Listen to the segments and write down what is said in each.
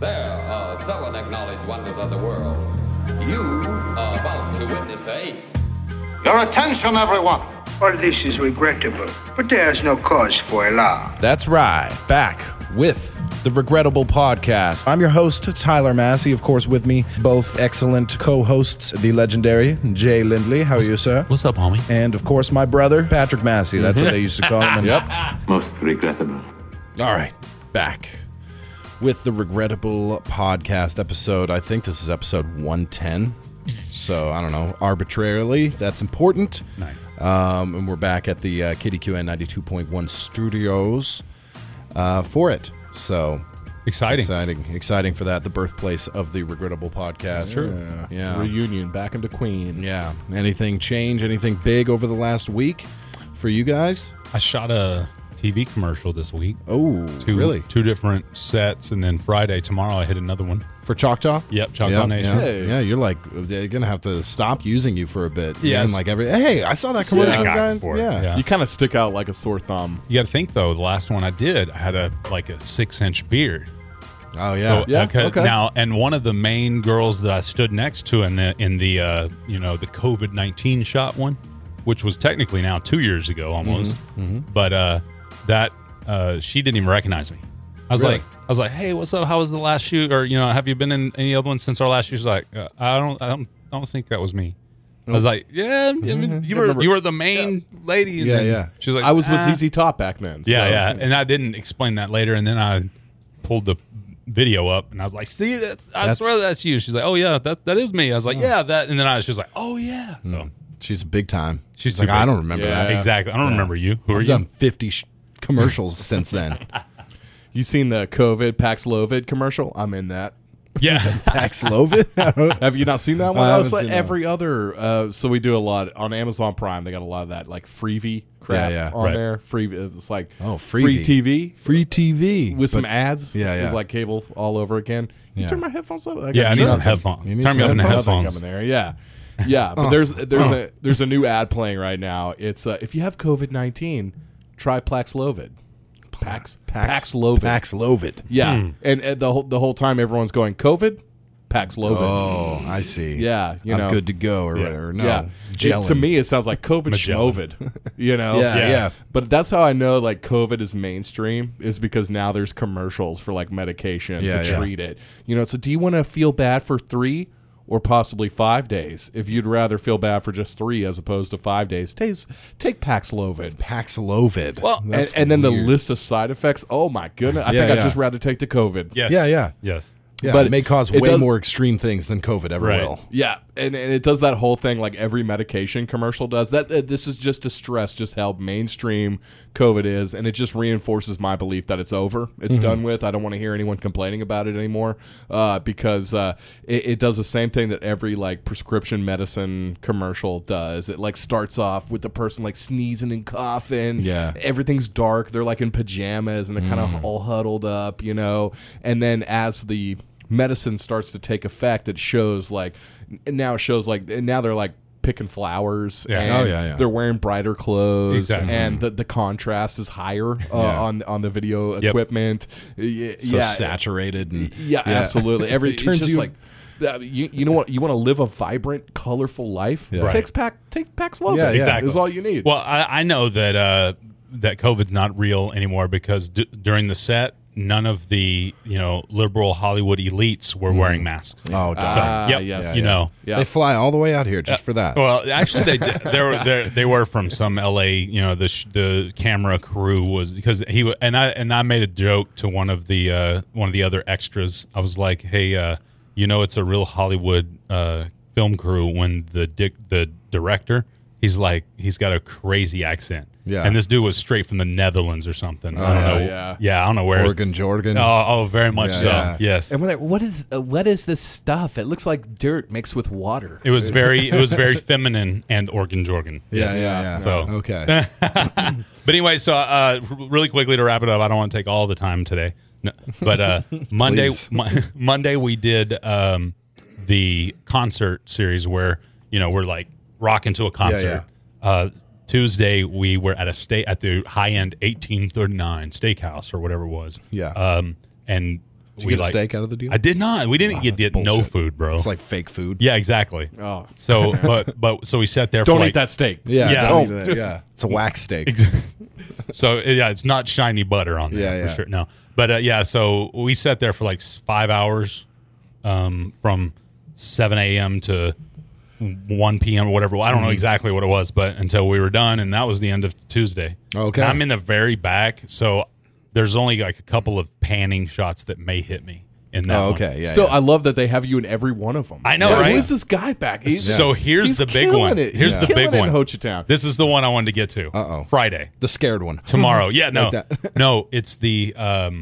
There, seven acknowledged wonders of the world. You are about to witness the eighth. Your attention, everyone. All this is regrettable, but there is no cause for alarm. That's right. Back with the Regrettable Podcast. I'm your host, Tyler Massey. Of course, with me, both excellent co-hosts, the legendary Jay Lindley. How are you, sir? What's up, homie? And, of course, my brother, Patrick Massey. That's what they used to call him. Yep. Most regrettable. All right. Back with the Regrettable Podcast episode. I think this is episode 110. So, I don't know. Arbitrarily, that's important. Nice. And we're back at the KDQN 92.1 studios for it. So exciting for that. The birthplace of the Regrettable Podcast. Sure. Yeah. Reunion back into Queen. Yeah. Anything change? Anything big over the last week for you guys? I shot a TV commercial this week. Oh, really? Two different sets, and then tomorrow, I hit another one. For Choctaw? Yep, Choctaw Nation. Yeah. Hey. Yeah, you're like, they're going to have to stop using you for a bit. Yeah. And like hey, I saw that commercial. that guy guys. before. Yeah. You kind of stick out like a sore thumb. You got to think, though, the last one I did, I had a 6-inch beard. Oh, yeah. So, okay. Now, and one of the main girls that I stood next to in the the COVID-19 shot one, which was technically now 2 years ago almost, but she didn't even recognize me. I was like, hey, what's up? How was the last shoot? Or have you been in any other ones since our last shoot? She's like, I don't think that was me. I was like, yeah, I mean, you were the main lady. And then she's like, I was with ZZ Top back then. So. Yeah, and I didn't explain that later, and then I pulled the video up, and I was like, see, I swear that's you. She's like, oh yeah, that is me. I was like, yeah, that, and then she was like, oh yeah. So she's a big time. She's like, big. I don't remember that. Exactly. I don't remember you. Who are I've you? done 50 commercials since then. You seen the COVID Paxlovid commercial? I'm in that. Yeah. Paxlovid? Have you not seen that one? I I haven't was like seen every other. So we do a lot on Amazon Prime. They got a lot of that like freebie crap on there. Free. It's like free TV. Free TV. With some ads. Yeah. It's like cable all over again. You Yeah. turn my headphones up? I need some headphones. Turn me up in the headphones. Coming there. Yeah. Yeah, but there's a new ad playing right now. It's if you have COVID-19, try Paxlovid. Paxlovid. Paxlovid. Yeah, and the whole time everyone's going COVID, Paxlovid. Oh, I see. Yeah, I'm good to go or no. Yeah, to me it sounds like COVID schmovid. Yeah. But that's how I know like COVID is mainstream is because now there's commercials for like medication to treat it. So do you want to feel bad for 3 or possibly 5 days? If you'd rather feel bad for just 3 as opposed to 5 days, take Paxlovid. Paxlovid. Well, and then the list of side effects. Oh my goodness! I think I'd just rather take the COVID. Yes. Yeah. Yes. Yeah, But it may cause it way does- more extreme things than COVID ever will. Yeah, and it does that whole thing like every medication commercial does. This is just to stress just how mainstream COVID is, and it just reinforces my belief that it's over. It's done with. I don't want to hear anyone complaining about it anymore because it does the same thing that every like prescription medicine commercial does. It like starts off with the person like sneezing and coughing. Yeah. Everything's dark. They're like in pajamas and they're kind of all huddled up, and then as the medicine starts to take effect, it shows like now they're like picking flowers and they're wearing brighter clothes and the contrast is higher on the video equipment. Saturated and absolutely. It turns turns just you like you know what, you want to live a vibrant, colorful life? Take Paxlovid. Yeah, exactly. Is all you need. Well, I know that COVID's not real anymore because during the set, none of the liberal Hollywood elites were wearing masks. Oh, yes. They fly all the way out here just for that. Well, actually, they did. They were from some LA. The camera crew was because I made a joke to one of the other extras. I was like, hey, it's a real Hollywood film crew when the director. He's got a crazy accent. Yeah. And this dude was straight from the Netherlands or something. I don't know. Yeah, I don't know where. Jorgen. Oh, very much so. Yeah. Yes. And we're like, what is this stuff? It looks like dirt mixed with water. It was very feminine and Jorgen. Yes. Yeah. So okay. But anyway, so really quickly to wrap it up, I don't want to take all the time today. No, but Monday we did the concert series where we're like rocking to a concert. Tuesday we were at the high end 1839 steakhouse or whatever it was. Yeah. And Did you get a steak out of the deal? I did not. We didn't get no bullshit. food, bro. It's like fake food. Yeah, exactly. Oh. So, so we sat there. Don't for eat that steak. Yeah. don't eat that. Yeah. It's a wax steak. So yeah, it's not shiny butter on there Yeah, for sure. No, but so we sat there for like 5 hours, from 7 a.m. to 1 p.m. or whatever. I don't know exactly what it was, but until we were done, and that was the end of Tuesday. Okay. And I'm in the very back, so there's only like a couple of panning shots that may hit me in that. Okay. one. Yeah. Still, yeah. I love that they have you in every one of them. I know, right? Who is this guy back? So here's the big one. Here's the big one. In Ho Chi Town. This is the one I wanted to get to. Uh-oh. Friday. The scared one. Tomorrow. Yeah, no. Like that. No, it's the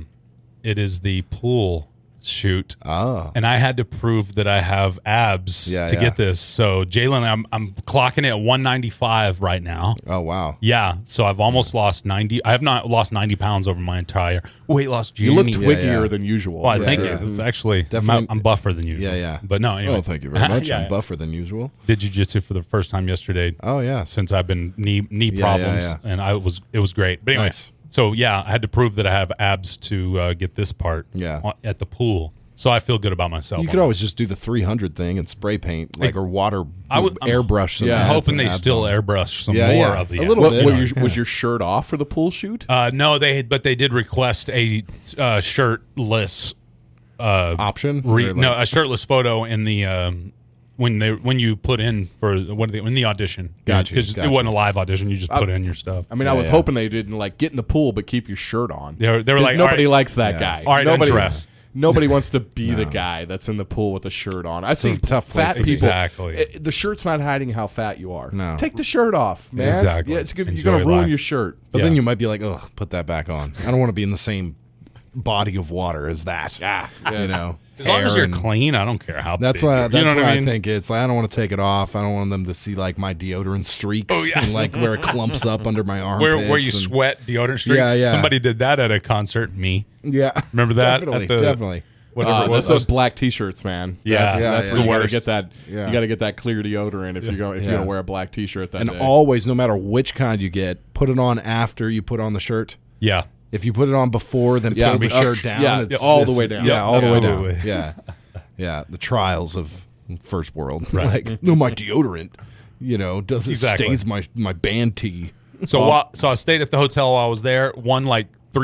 it is the pool shoot. Oh. And I had to prove that I have abs to get this. So Jalen, I'm clocking it at 195 right now. Oh, wow. Yeah. So I've almost lost 90. I have not lost 90 pounds over my entire weight loss journey. You look twiggier yeah. than usual. Well, thank yeah. you. It's actually Definitely- I'm buffer than usual. Yeah, yeah. But no, anyway. Oh, thank you very much. Yeah, I'm yeah. buffer than usual. Did jiu-jitsu for the first time yesterday. Oh, yeah. Since I've been knee Yeah, problems, yeah. and it was great. But anyway, Nice. so yeah, I had to prove that I have abs to get this part. Yeah. At the pool, so I feel good about myself. You could always just do the 300 thing and spray paint, like, or water, I'm airbrush. Some Yeah. I'm abs hoping and they abs still on. airbrush some Yeah, more yeah. of the A little abs. bit. Was your shirt off for the pool shoot? No, they did request a shirtless option. a shirtless photo in the when you put in for in the audition. Gotcha, Because gotcha. it wasn't a live audition. You just put in your stuff. I mean, I was yeah. hoping they didn't like get in the pool but keep your shirt on. They were like, nobody all right, likes that Yeah. guy. all right, nobody, undress. Nobody wants to be the guy that's in the pool with a shirt on. I see tough place fat to people. be. Exactly. The shirt's not hiding how fat you are. No. Take the shirt off, man. Exactly. Yeah, you're Enjoy going to ruin life. your shirt. But Yeah. then you might be like, oh, put that back on. I don't want to be in the same body of water as that. You know, As long as hair you're and- clean, I don't care how. That's big why. you are. That's You know what what I I mean? think. It's like I don't want to take it off. I don't want them to see like my deodorant streaks and like where it clumps up under my armpits. Where you and- sweat deodorant streaks. Yeah, yeah. Somebody did that at a concert. Me. Yeah, Remember that? Definitely, At the- definitely. Whatever it was. That's those black T-shirts, man. Yeah. that's, Yeah, that's yeah. where you The got to worst. get that. Yeah. You got to get that clear deodorant if you're going to wear a black T-shirt that And day. always, no matter which kind you get, put it on after you put on the shirt. Yeah. If you put it on before, then Yeah, pull the up- shirt down. yeah, it's, all the it's- way down. Yeah, Yep, all the way down. absolutely. Yeah, yeah. The trials of first world. Right. Like, no, my deodorant, does it Exactly. stains my band tee. So I stayed at the hotel while I was there. Won like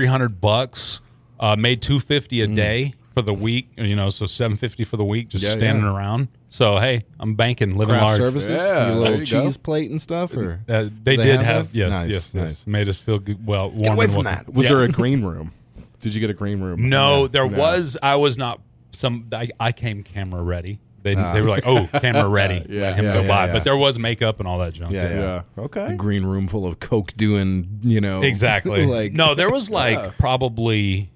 $300. Made $250 a day for the week. So $750 for the week, just Yeah, standing yeah. around. So hey, I'm banking, living Craft large. services, Yeah, your there little you cheese go. plate and stuff, or They Do did have have that? yes, Nice, yes, nice. yes. Made us feel good, warm away and from welcome. that. Was Yeah. there a green room? Did you get a green room? No, there was. I was not. I came camera ready. They were like, "Oh, camera ready." Let him yeah, go yeah, by. yeah. But there was makeup and all that junk. Yeah, yeah. Yeah. Okay. the green room full of coke doing, Exactly. like No, there was like probably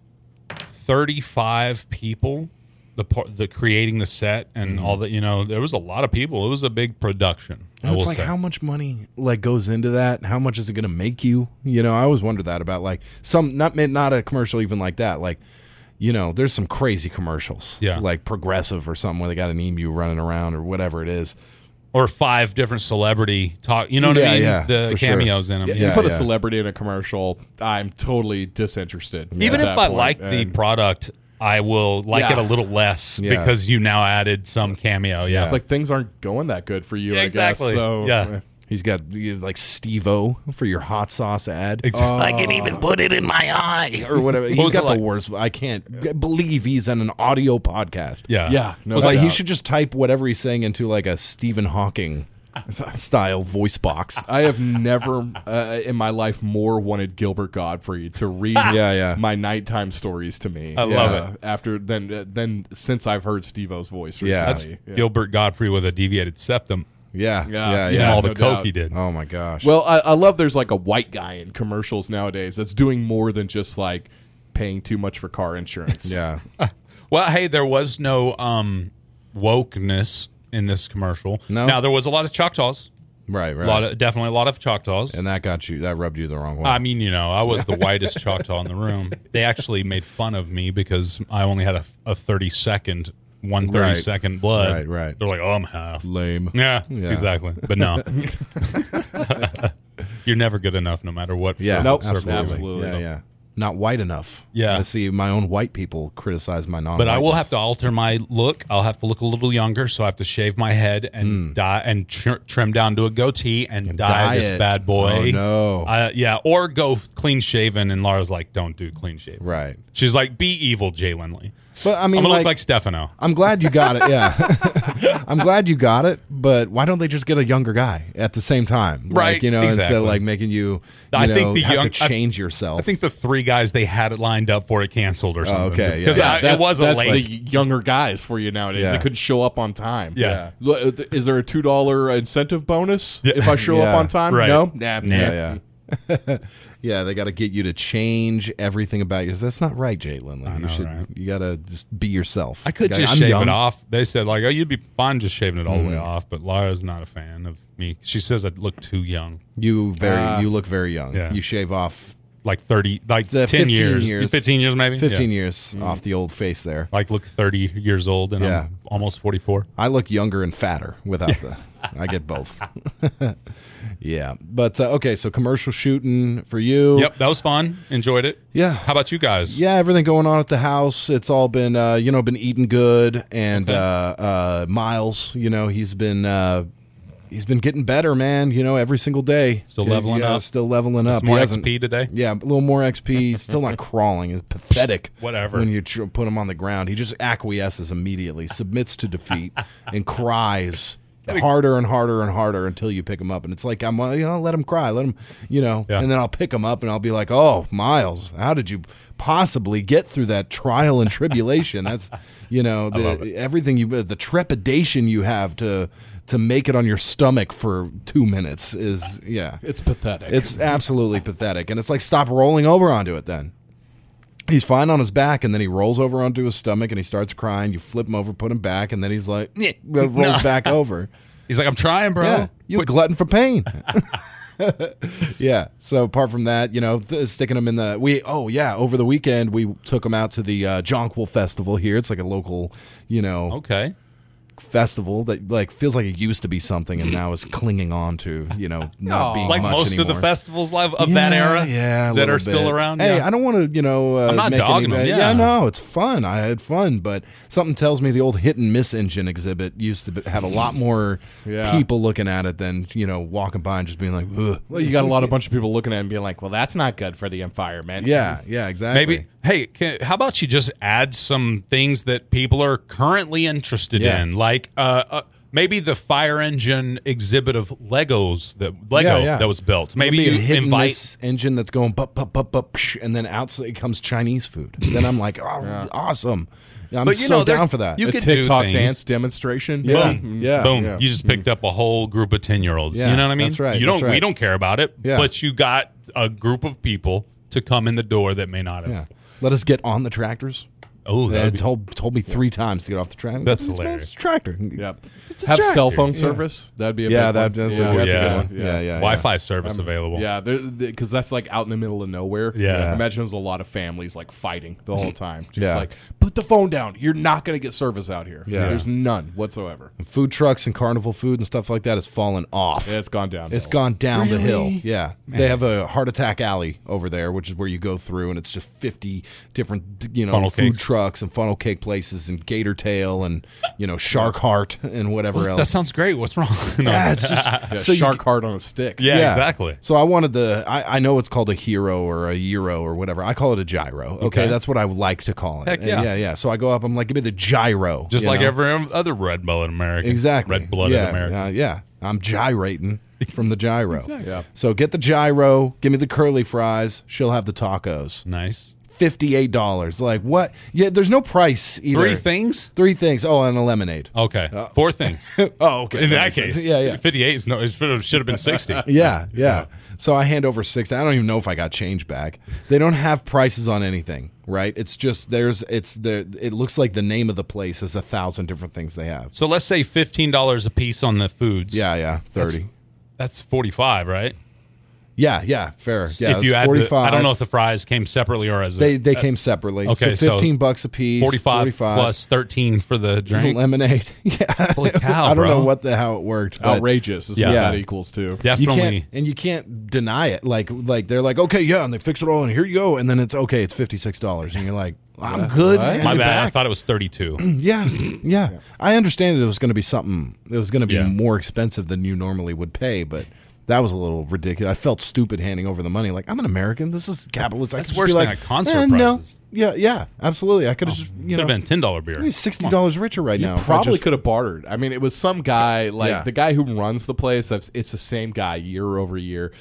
35 people. The creating the set and all that. There was a lot of people. It was a big production. And I it's will like say. how much money like goes into that? How much is it going to make you? I always wondered that about like some not a commercial even like that. Like there's some crazy commercials, Yeah. like Progressive or something where they got an emu running around or whatever it is. Or 5 different celebrity talk. You know what Yeah, I mean? yeah, The for sure. cameos in them. Yeah, Yeah. you put a yeah. celebrity in a commercial, I'm totally disinterested. Even at if that I point. like the And product, I will like Yeah. it a little less Yeah. because you now added some cameo. Yeah. it's like things aren't going that good for you. Yeah, I exactly. guess. So Yeah. He's got like Steve-O for your hot sauce ad. Exactly. I can even put it in my eye. Or whatever. He's was got it like? the worst. I can't believe he's on an audio podcast. Yeah. yeah, no It's like he doubt. should just type whatever he's saying into like a Stephen Hawking style voice box. I have never in my life more wanted Gilbert Gottfried to read Yeah. my nighttime stories to me. I love it. After then since I've heard Steve-O's voice Yeah. recently. That's Gilbert Godfrey with a deviated septum. Yeah. Yeah. And all the no coke doubt. he did. Oh my gosh. Well, I love there's like a white guy in commercials nowadays that's doing more than just like paying too much for car insurance. yeah. Well, hey, there was no wokeness in this commercial. No? Now, there was a lot of Choctaws. Right, right. Definitely a lot of Choctaws. And that rubbed you the wrong way. I mean, I was the whitest Choctaw in the room. They actually made fun of me because I only had a 30-second, 1/32nd blood. Right. They're like, oh, I'm half. Lame. Yeah, Yeah. exactly. But no. You're never good enough no matter what. Yeah. Nope. circle you're in. Absolutely. Yeah, yeah. not white enough. Yeah. I see my own white people criticize my non. But I will have to alter my look. I'll have to look a little younger, so I have to shave my head and dye and trim down to a goatee and dye this it. bad boy. Oh, no. Yeah, or go clean shaven. And Laura's like, "Don't do clean shaven." Right. She's like, "Be evil, Jay Lindley." But I mean, I'm gonna look like Stefano. I'm glad you got it. Yeah, I'm glad you got it. But why don't they just get a younger guy at the same time? Right, Like, instead exactly. of like making you, I think the have young- to change yourself. I think the 3 guys they had it lined up for it canceled or something. okay, yeah. Because Yeah, it was a that's late. the younger guys for you nowadays. Yeah. They couldn't show up on time. Yeah. Is there a $2 incentive bonus if I show Yeah. up on time? Right. No. Nah. Yeah. Yeah, they got to get you to change everything about you. That's not right, Jay Lindley. know, right? You got to just be yourself. I could You gotta- just I'm shave young. it off. They said like, "Oh, you'd be fine just shaving it all the way off." But Laura's not a fan of me. She says I look too young, You look very young. Yeah. You shave off like 30, like 10 10 years. years, 15 years maybe, 15 Yeah. years off the old face there. Like look 30 years old, and Yeah. I'm almost 44. I look younger and fatter without the. I get both. Yeah, but okay. So commercial shooting for you. Yep, that was fun. Enjoyed it. Yeah. How about you guys? Yeah, everything going on at the house. It's all been, been eating good, and Miles, he's been getting better, man. Every single day. Still leveling up? Still leveling up. Some more He hasn't- XP today. Yeah, a little more XP. Still not crawling. It's pathetic. Whatever. When you put him on the ground, he just acquiesces immediately, submits to defeat, and cries harder and harder and harder until you pick him up. And it's like, let him cry. Let him, Yeah. and then I'll pick him up and I'll be like, oh, Miles, how did you possibly get through that trial and tribulation? That's, everything the trepidation you have to make it on your stomach for 2 minutes is, It's pathetic. it's absolutely pathetic. And it's like, stop rolling over onto it then. He's fine on his back, and then he rolls over onto his stomach, and he starts crying. You flip him over, put him back, and then he's like, rolls back over. He's like, "I'm trying, bro." Yeah, you glutton for pain. Yeah. So apart from that, sticking him in over the weekend we took him out to the Jonquil Festival here. It's like a local, Okay. festival that like feels like it used to be something and now is clinging on to not being Like much most anymore. of the festivals of that era, yeah, a that little are still bit. around. Hey, yeah. I don't want to, I'm not make dogging any, them, yeah, yeah. no, it's fun. I had fun, but something tells me the old hit and miss engine exhibit used to have a lot more Yeah. people looking at it than walking by and just being like, ugh. Well, you got a bunch of people looking at it and being like, well, that's not good for the environment. Yeah, exactly. Maybe. Hey, how about you just add some things that people are currently interested Yeah. in, like maybe the fire engine exhibit of Lego Yeah. that was built. Maybe Maybe a you hit and invite. miss engine that's going bup, bup, bup, bup, psh, and then outside comes Chinese food. Then I'm like, oh, awesome. I'm But, so they're- down for that. you A could do TikTok things. dance demonstration. Yeah. Boom. Yeah. Boom. Yeah. You just picked up a whole group of 10-year-olds. Yeah, You know what I mean? that's right, You that's don't. We right. don't care about it. Yeah. But you got a group of people to come in the door that may not have. Yeah. Let us get on the tractors. Oh, They that'd be- told me 3 times to get off the tractor. That's It's hilarious. a tractor. Yep. It's a Have tractor. cell phone Yeah. service. That'd be a Yeah, big one. that's yeah. a good Yeah. one. Yeah. Wi-Fi service available. Yeah, because that's like out in the middle of nowhere. Yeah. Imagine there's a lot of families like fighting the whole time. Just Yeah. like, put the phone down. You're not going to get service out here. Yeah. There's none whatsoever. Food trucks and carnival food and stuff like that has fallen off. Yeah, it's gone down. It's gone down the hill. Yeah. They have a heart attack alley over there, which is where you go through, and it's just 50 different, Funnel food cakes. trucks and funnel cake places and gator tail and, shark heart and whatever else. That sounds great. What's wrong? No. Yeah, it's just Yeah, so you- shark heart on a stick. Yeah, exactly. So I wanted I know it's called a hero or a gyro or whatever. I call it a gyro. Okay. That's what I would like to call it. Heck And yeah. yeah. So I go up, I'm like, give me the gyro. Just you like know? every other red-blooded American. Exactly. Red-blooded yeah, American. yeah. I'm gyrating from the gyro. Yeah. So get the gyro, give me the curly fries, she'll have the tacos. Nice. $58. Like what? Yeah, there's no price either. 3 things? 3 things. Oh, and a lemonade. Okay. 4 things. Oh, okay. In that makes sense. case. Yeah. 58 is no. It should have been 60. Yeah. So I hand over 6. I don't even know if I got change back. They don't have prices on anything, right? It's just it looks like the name of the place is 1,000 different things they have. So let's say $15 a piece on the foods. Yeah, 30. That's 45, right? Yeah, fair. Yeah, if you it's add 45. I don't know if the fries came separately or as They came separately. Okay, so $15 a piece. 45 plus 13 for the drink. Lemonade. Yeah. Holy cow, I don't bro. know how it worked. but Outrageous is Yeah. what that equals to. You Definitely. can't deny it. Like they're like, okay, yeah, and they fix it all, and here you go, and then it's okay. It's $56, and you're like, I'm good. Right. hand My it bad. I back. thought it was 32. Yeah. I understand it was going to be something. It was going to be Yeah. more expensive than you normally would pay, but that was a little ridiculous. I felt stupid handing over the money. Like, I'm an American. This is capitalist. That's I could worse just be than like, at concert no. prices. Yeah, absolutely. I could have just, Could have been $10 beer. he's $60 richer right now. if I Probably just- could have bartered. I mean, it was some guy, like Yeah. the guy who runs the place. It's the same guy year over year.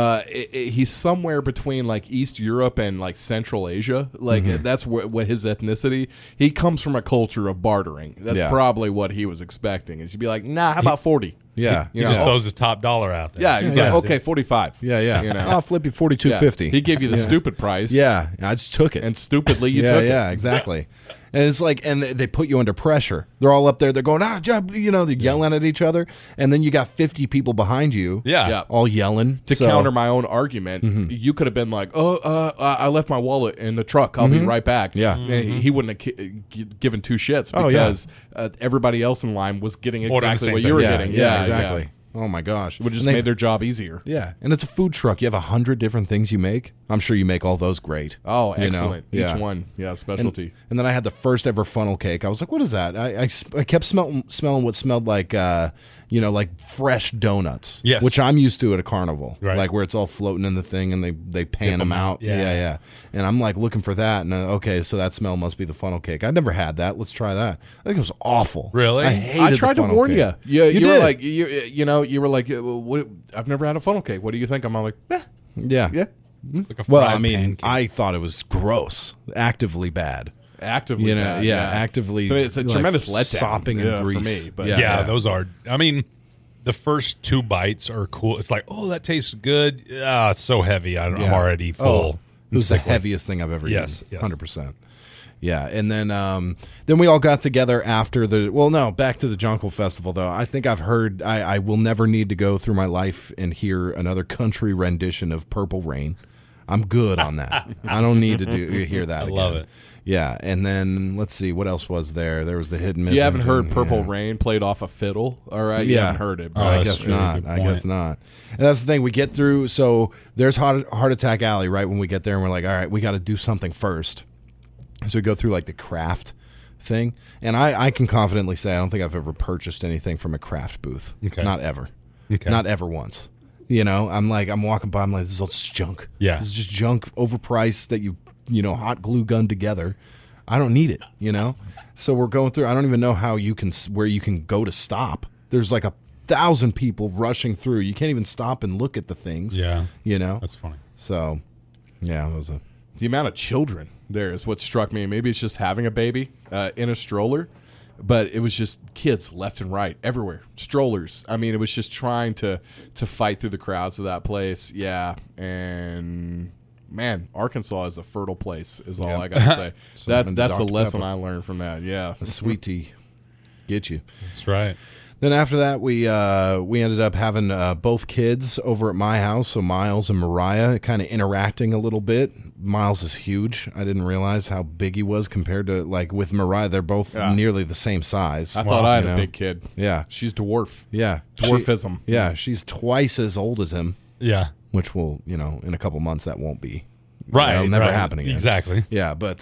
He's somewhere between like East Europe and like Central Asia. Like that's what his ethnicity. He comes from a culture of bartering. That's Yeah. probably what he was expecting. Is you'd be like, nah, how about 40? Yeah. You He just know? throws his top dollar out there. Yeah, he's Yeah. like, okay, 45. Yeah. You know? I'll flip you Yeah. $42.50. He gave you the stupid price. Yeah, I just took it. and stupidly you yeah, took it. yeah, exactly. And it's like, and they put you under pressure. They're all up there. They're going, they're yelling at each other, and then you got 50 people behind you, Yeah. Yeah. all yelling To So- counter my own argument, you could have been like, I left my wallet in the truck. I'll be right back. Yeah. And he wouldn't have given two shits Oh, yeah. because everybody else in line was getting Ordering the exactly same what thing. you were yeah, getting. yeah, exactly. Oh my gosh, It would have just And they- made their job easier. yeah, and it's a food truck. You have 100 different things you make. I'm sure you make all those great. Oh, You know? excellent. Yeah. Each one. Yeah, specialty. And then I had the first ever funnel cake. I was like, "What is that?" I kept smelling what smelled like, like fresh donuts. Yes. which I'm used to at a carnival, Right. like where it's all floating in the thing and they pan them out. Yeah. Yeah. And I'm like looking for that, and okay, so that smell must be the funnel cake. I'd never had that. Let's try that. I think it was awful. Really? I hated I the tried to funnel warn cake. you. You were did. like, you were like, what, I've never had a funnel cake. What do you think? I'm all like, Yeah. yeah, It's like a Well, fried I mean, pancake. I thought it was gross, actively bad. actively. You know, bad, actively. So it's a like, tremendous letdown. sopping in for grease. me. But yeah, those are. I mean, the first two bites are cool. It's like, oh, that tastes good. Ah, it's so heavy. I'm already full. Oh, and it was the sickly. heaviest thing I've ever Yes, eaten. yes. 100%. Yeah, and then we all got together after back to the Jonquil Festival, though. I think I've heard, I will never need to go through my life and hear another country rendition of Purple Rain. I'm good on that. I don't need to hear that I again. love it. Yeah, and then let's see, what else was there? There was the Hidden If you haven't Missing heard Thing, Purple yeah. Rain played off a fiddle, all right, you Yeah. haven't heard it. Oh, I that's guess a really not. good I guess point. not. And that's the thing. We get through. So there's Heart Attack Alley right when we get there, and we're like, all right, we got to do something first. So we go through like the craft thing, and I can confidently say I don't think I've ever purchased anything from a craft booth. Okay. Not ever. Okay. Not ever once. You know, I'm walking by. I'm like, this is all just junk. Yeah. This is just junk, overpriced that you hot glue gun together. I don't need it. You know. So we're going through. I don't even know where you can go to stop. There's like 1,000 people rushing through. You can't even stop and look at the things. Yeah. You know. That's funny. So, yeah, it was a. The amount of children there is what struck me. Maybe it's just having a baby in a stroller, but it was just kids left and right everywhere. Strollers. I mean, it was just trying to fight through the crowds of that place. Yeah, and man, Arkansas is a fertile place. Is all I got to say. That's the Dr. lesson Pepper. I learned from that. Yeah, Sweet tea, get you. That's right. Then after that, we ended up having both kids over at my house, so Miles and Mariah, kind of interacting a little bit. Miles is huge. I didn't realize how big he was compared to with Mariah. They're both nearly the same size. I thought I had you a know? big kid. Yeah, She's dwarf. yeah, Dwarfism. she's twice as old as him, Yeah. which will in a couple months that won't be. Right. That'll never right. happen again. Exactly. Yeah, but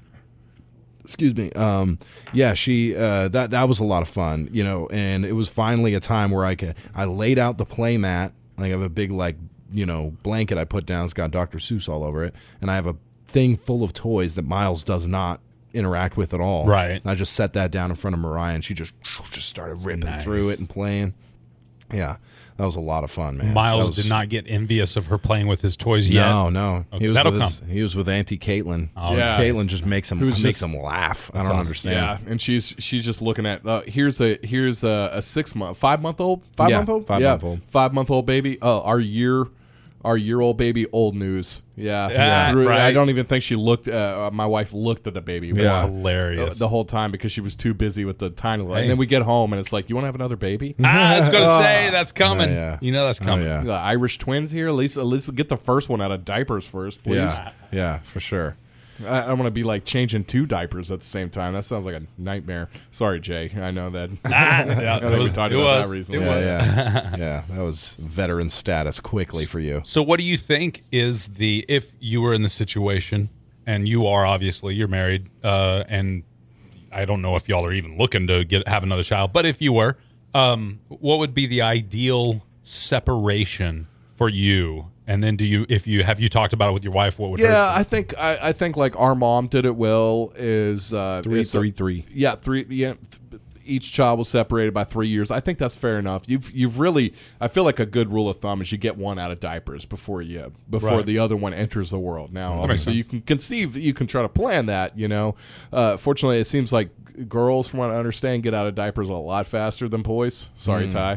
excuse me. Yeah, she that was a lot of fun, and it was finally a time where I laid out the play mat. I have a big blanket I put down. It's got Dr. Seuss all over it, and I have a thing full of toys that Miles does not interact with at all. Right. And I just set that down in front of Mariah, and she just started ripping through it and playing. Yeah, that was a lot of fun, man. Miles That was- did not get envious of her playing with his toys yet. No. Okay, that'll He was with Auntie Caitlin. Oh, Yeah. Caitlin just makes him Who's makes just- him laugh. I don't awesome. understand. Yeah, and she's just looking at here's a 5-month-old, 5 Yeah, month old, 5-month-old. 5-month-old baby. Our year Our year-old baby, old news. Yeah. Yeah, right. I don't even think she looked. My wife looked at the baby. It's hilarious. The whole time because she was too busy with the tiny little. Hey. And then we get home and it's like, you want to have another baby? I was going to say that's coming. Yeah. You know that's coming. yeah. The Irish twins here. At least get the first one out of diapers first, please. Yeah, for sure. I don't want to be like changing 2 diapers at the same time. That sounds like a nightmare. Sorry, Jay. I know that. Yeah, I think we talked about that recently. Yeah, that was veteran status quickly for you. So what do you think is if you were in the situation, and you are, obviously, you're married, and I don't know if y'all are even looking to have another child, but if you were, what would be the ideal separation for you? And then have you talked about it with your wife? What would hers be? I think like our mom did it well is 3-3-3. Yeah, 3. Yeah, each child was separated by 3 years. I think that's fair enough. You've really. I feel like a good rule of thumb is you get one out of diapers before Right. the other one enters the world. Now, makes obviously, you sense. can conceive, you can try to plan that. Fortunately, it seems like girls, from what I understand, get out of diapers a lot faster than boys. Sorry, Ty.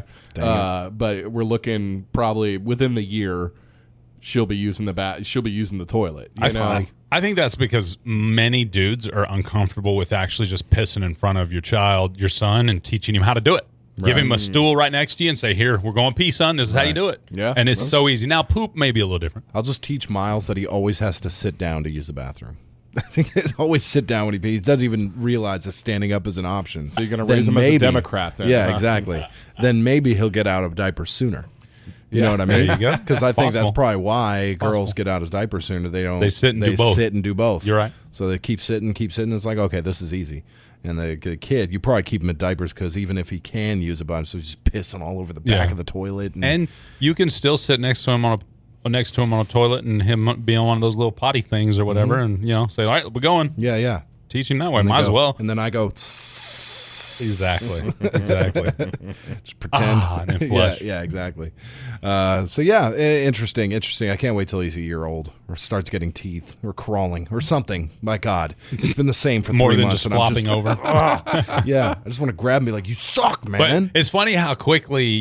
But we're looking probably within the year. She'll be using the toilet. I think that's because many dudes are uncomfortable with actually just pissing in front of your son, and teaching him how to do it. Give him a stool right next to you and say, "Here, we're going pee, son. This is how you do it." Yeah. And it's so easy. Now, poop may be a little different. I'll just teach Miles that he always has to sit down to use the bathroom. I think he always sit down when he pees. He doesn't even realize that standing up is an option. So you're going to raise him as a Democrat then. Yeah, huh? exactly. Then maybe he'll get out of diapers sooner. You know what I mean? There you go. Because I think that's Possible. probably why girls get out of diapers sooner. They sit and do both. Sit and do both. You're right. So they keep sitting. It's like, okay, this is easy. And the kid, you probably keep him in diapers because even if he can use a bunch, so he's just pissing all over the back of the toilet. And you can still sit next to him on a toilet, and him be on one of those little potty things or whatever, and say, "All right, we're going." yeah. Teach him that way. And Might as well. And then I go. Exactly. Just pretend. And then flush. Yeah, exactly. Interesting. I can't wait till he's a year old or starts getting teeth or crawling or something. My God, it's been the same for More 3 than months. just and I'm flopping over. Yeah, I just want to grab him and be like, "You suck, man." But it's funny how quickly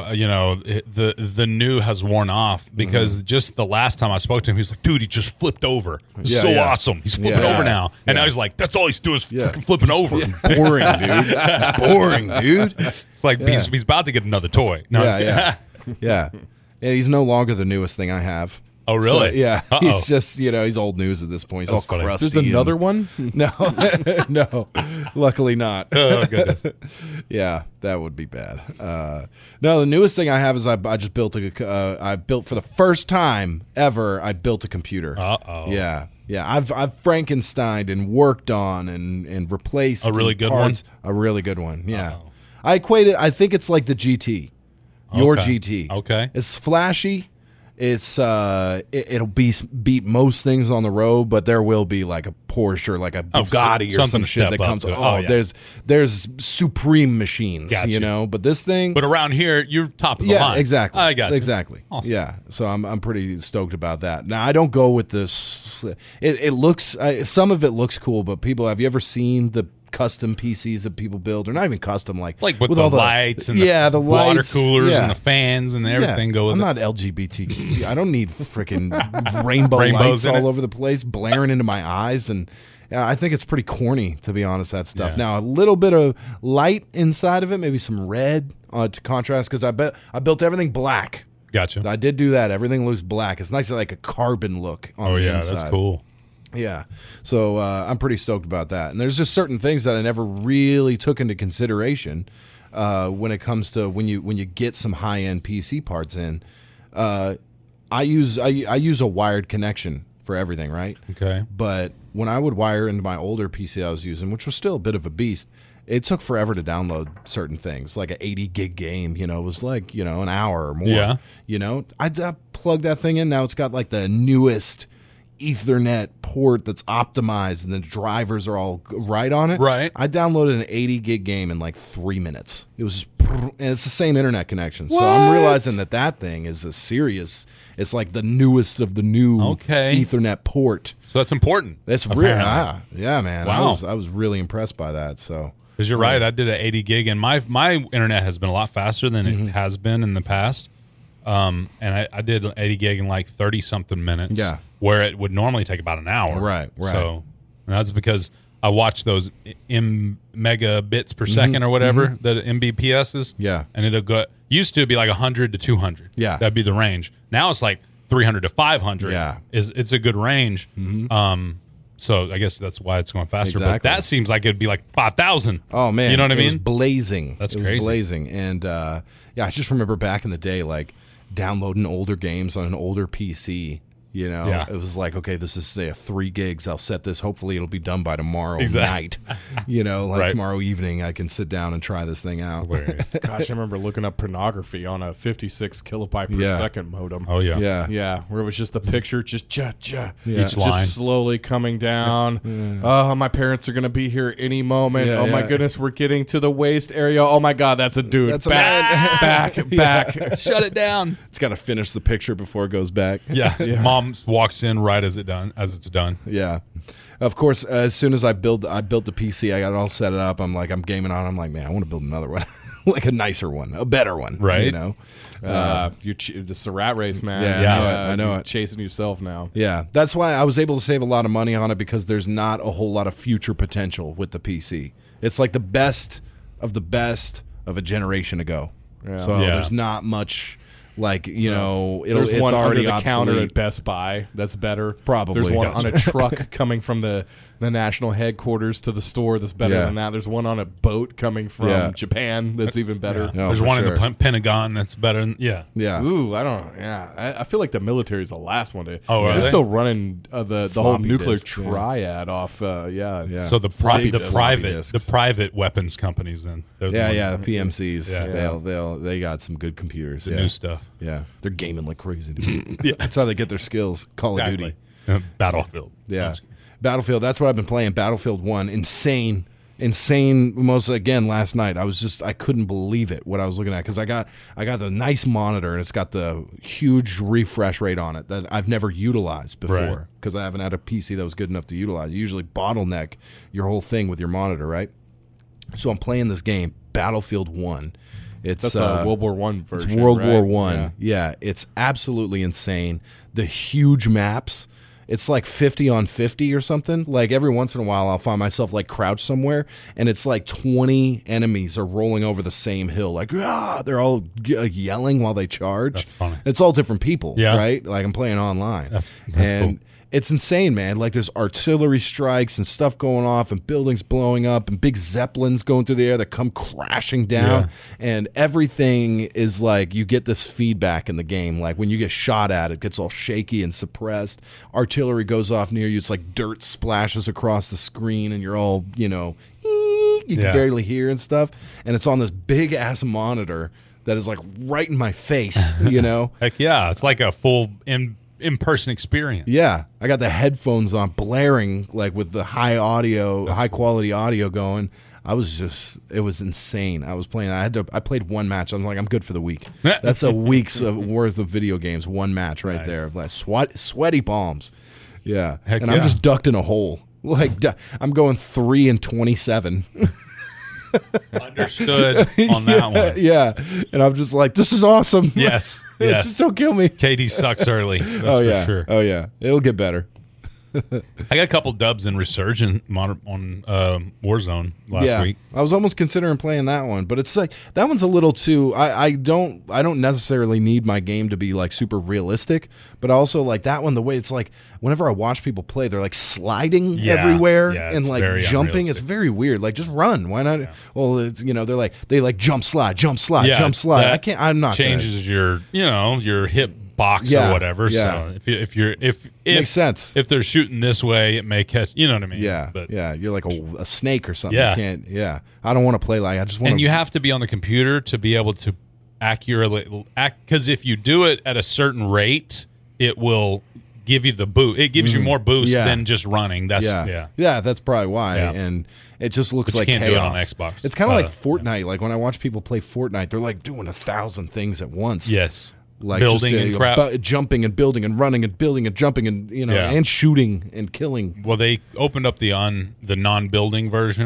the new has worn off, because just the last time I spoke to him, he was like, "Dude, he just flipped over. It's Yeah, so yeah. awesome. He's flipping Yeah. over now." And Yeah. I was like, "That's all he's doing is freaking flipping over." Boring, dude. Boring, dude. It's like he's about to get another toy. No, I'm just kidding. Yeah. He's no longer the newest thing I have. Oh, really? So, yeah. Uh-oh. He's just, he's old news at this point. He's That's all funny. crusty. There's another one. No, no, luckily not. Oh, goodness. Yeah, that would be bad. No, the newest thing I have is I just built I built for the first time ever. I built a computer. Uh-oh. Yeah. I've Frankensteined and worked on and replaced A really good parts. one? A really good one. Yeah. Uh-oh. I equate it. I think it's like the GT. Your Okay. GT. Okay. It's flashy. It's it'll beat most things on the road, but there will be like a Porsche or like a Bugatti or something some to shit step that up comes. to. Oh, Oh, yeah. there's supreme machines, Gotcha. But this thing, But around here, you're top of the line. exactly. I got you. Exactly. Awesome. Yeah. So I'm pretty stoked about that. Now I don't go with this. It looks some of it looks cool, but have you ever seen the custom PCs that people build, or not even custom, like with all the lights and the water lights, coolers yeah. and the fans and everything go with I'm it. not LGBTQ. I don't need freaking rainbow Rainbows lights in all it. over the place, blaring into my eyes, and I think it's pretty corny, to be honest. That stuff. Yeah. Now a little bit of light inside of it, maybe some red to contrast, because I built everything black. Gotcha. I did do that. Everything looks black. It's nice, like a carbon look on the inside. That's cool. Yeah. So I'm pretty stoked about that. And there's just certain things that I never really took into consideration when it comes to when you get some high-end PC parts in. I use a wired connection for everything, right? Okay. But when I would wire into my older PC I was using, which was still a bit of a beast, it took forever to download certain things. Like an 80 gig game, it was like, an hour or more. Yeah. I plugged that thing in. Now it's got like the newest Ethernet port that's optimized, and the drivers are all right on it. Right. I downloaded an 80 gig game in like 3 minutes. It was, and it's the same internet connection. So I'm realizing that thing is a serious. It's like the newest of the new Ethernet port. So that's important. That's real. Apparently. Yeah, man. Wow. I was really impressed by that. So. Because you're right, I did an 80 gig, and my internet has been a lot faster than it has been in the past. and I did 80 gig in like 30 something minutes. Yeah. Where it would normally take about an hour. Right. So and that's because I watch those megabits per second or whatever the Mbps is. Yeah. And it'll go. Used to be like 100 to 200. Yeah. That'd be the range. Now it's like 300 to 500. Yeah. It's a good range. So I guess that's why it's going faster. But Exactly. that seems like it'd be like 5,000. Oh man, you know what I It was mean? blazing. That's it was crazy. blazing, and yeah, I just remember back in the day, like downloading older games on an older PC. You know, Yeah. it was like, okay, this is say a 3 gigs. I'll set this. Hopefully, it'll be done by tomorrow night. You know, like Right. tomorrow evening, I can sit down and try this thing out. Hilarious. Gosh, I remember looking up pornography on a 56 kilobyte per Yeah. second modem. Oh yeah. Yeah, Yeah, where it was just the picture, just Each line. just slowly coming down. Oh, my parents are gonna be here any moment. Yeah, Oh my yeah. goodness, we're getting to the waist area. Oh my God, that's a dude. That's a back. Shut it down. It's got to finish the picture before it goes back. Yeah. Mom walks in right as it's done. Yeah. Of course, as soon as I built the PC, I got it all set up. I'm gaming on. I'm like, man, I want to build another one, like a nicer one, a better one, Right. You know. The Surratt race, man. Yeah, I know you're it. chasing yourself now. Yeah, that's why I was able to save a lot of money on it, because there's not a whole lot of future potential with the PC. It's like the best of a generation ago. So Yeah. there's not much, like, you know, There's it's one already under the counter obsolete. at Best Buy that's better. Probably. There's one Gotcha. on a truck coming from the national headquarters to the store that's better Yeah. than that. There's one on a boat coming from Yeah. Japan that's even better. No, There's for one in sure. the Pentagon that's better. Yeah. Yeah. Ooh, I don't. Yeah, I feel like the military is the last one to. Oh, are they're they? still running the whole Floppy nuclear disk, yeah. triad off. Yeah. So the Floppy private disks. private weapons companies then. They're the Yeah, ones yeah, that- PMCs. Yeah. They got some good computers. the yeah. new stuff. Yeah, they're gaming like crazy. Dude. Yeah. That's how they get their skills. Call of Duty. Battlefield. Yeah, Battlefield. That's what I've been playing. Battlefield 1. Insane. Most again last night. I couldn't believe it what I was looking at, because I got the nice monitor, and it's got the huge refresh rate on it that I've never utilized Right. before, because I haven't had a PC that was good enough to utilize. You usually bottleneck your whole thing with your monitor, right? So I'm playing this game, Battlefield 1. It's That's a World War One version. It's World right? War One. Yeah. Yeah, it's absolutely insane. The huge maps. It's like 50 on 50 or something. Like every once in a while, I'll find myself like crouched somewhere, and it's like 20 enemies are rolling over the same hill. Like, ah, they're all yelling while they charge. That's funny. It's all different people, Yeah. right? Like I'm playing online. That's and cool. it's insane, man. Like there's artillery strikes and stuff going off, and buildings blowing up, and big zeppelins going through the air that come crashing down, Yeah. and everything is like, you get this feedback in the game. Like when you get shot at, it gets all shaky and suppressed. Artillery goes off near you. It's like dirt splashes across the screen, and you're all, you know, you can Yeah. barely hear and stuff. And it's on this big ass monitor that is like right in my face, you know. Heck yeah. It's like a full in-person experience. Yeah, I got the headphones on, blaring like with the high quality audio going. It was insane. I was playing. I played one match. I'm like, I'm good for the week. That's a week's worth of video games. One match right Nice. there. Like sweaty palms. Yeah, Heck and I'm yeah. just ducked in a hole. Like I'm going 3 and 27. Understood on that one. Yeah, and I'm just like, this is awesome. Yes. Just Yes. don't kill me. KD sucks early. That's Oh for yeah. sure. Oh yeah. It'll get better. I got a couple dubs in Resurgent on Warzone last week. I was almost considering playing that one, but it's like that one's a little too. I don't necessarily need my game to be like super realistic, but also like that one, the way it's like whenever I watch people play, they're like sliding Yeah. everywhere Yeah, and it's like very jumping. It's unrealistic. very weird. Like just run. Why not? Well, it's they like jump slide, jump slide, jump slide. that I can't. I'm not gonna- changes your hip box Yeah, or whatever. yeah. So if Makes sense. If they're shooting this way, it may catch. You know what I mean? Yeah, But yeah. You're like a snake or something. Yeah. You can't. Yeah. I don't want to play like. I just want. and you have to be on the computer to be able to accurately act. Because if you do it at a certain rate, it will give you the boost. It gives you more boost Yeah. than just running. That's yeah. That's probably why. Yeah. And it just looks But you like can't do it on chaos. Xbox. It's kind of like Yeah. Fortnite. Like when I watch people play Fortnite, they're like doing 1,000 things at once. Yes. Like Building just, and crap. jumping and building and running and building and jumping and Yeah. and shooting and killing. Well, they opened up the non-building version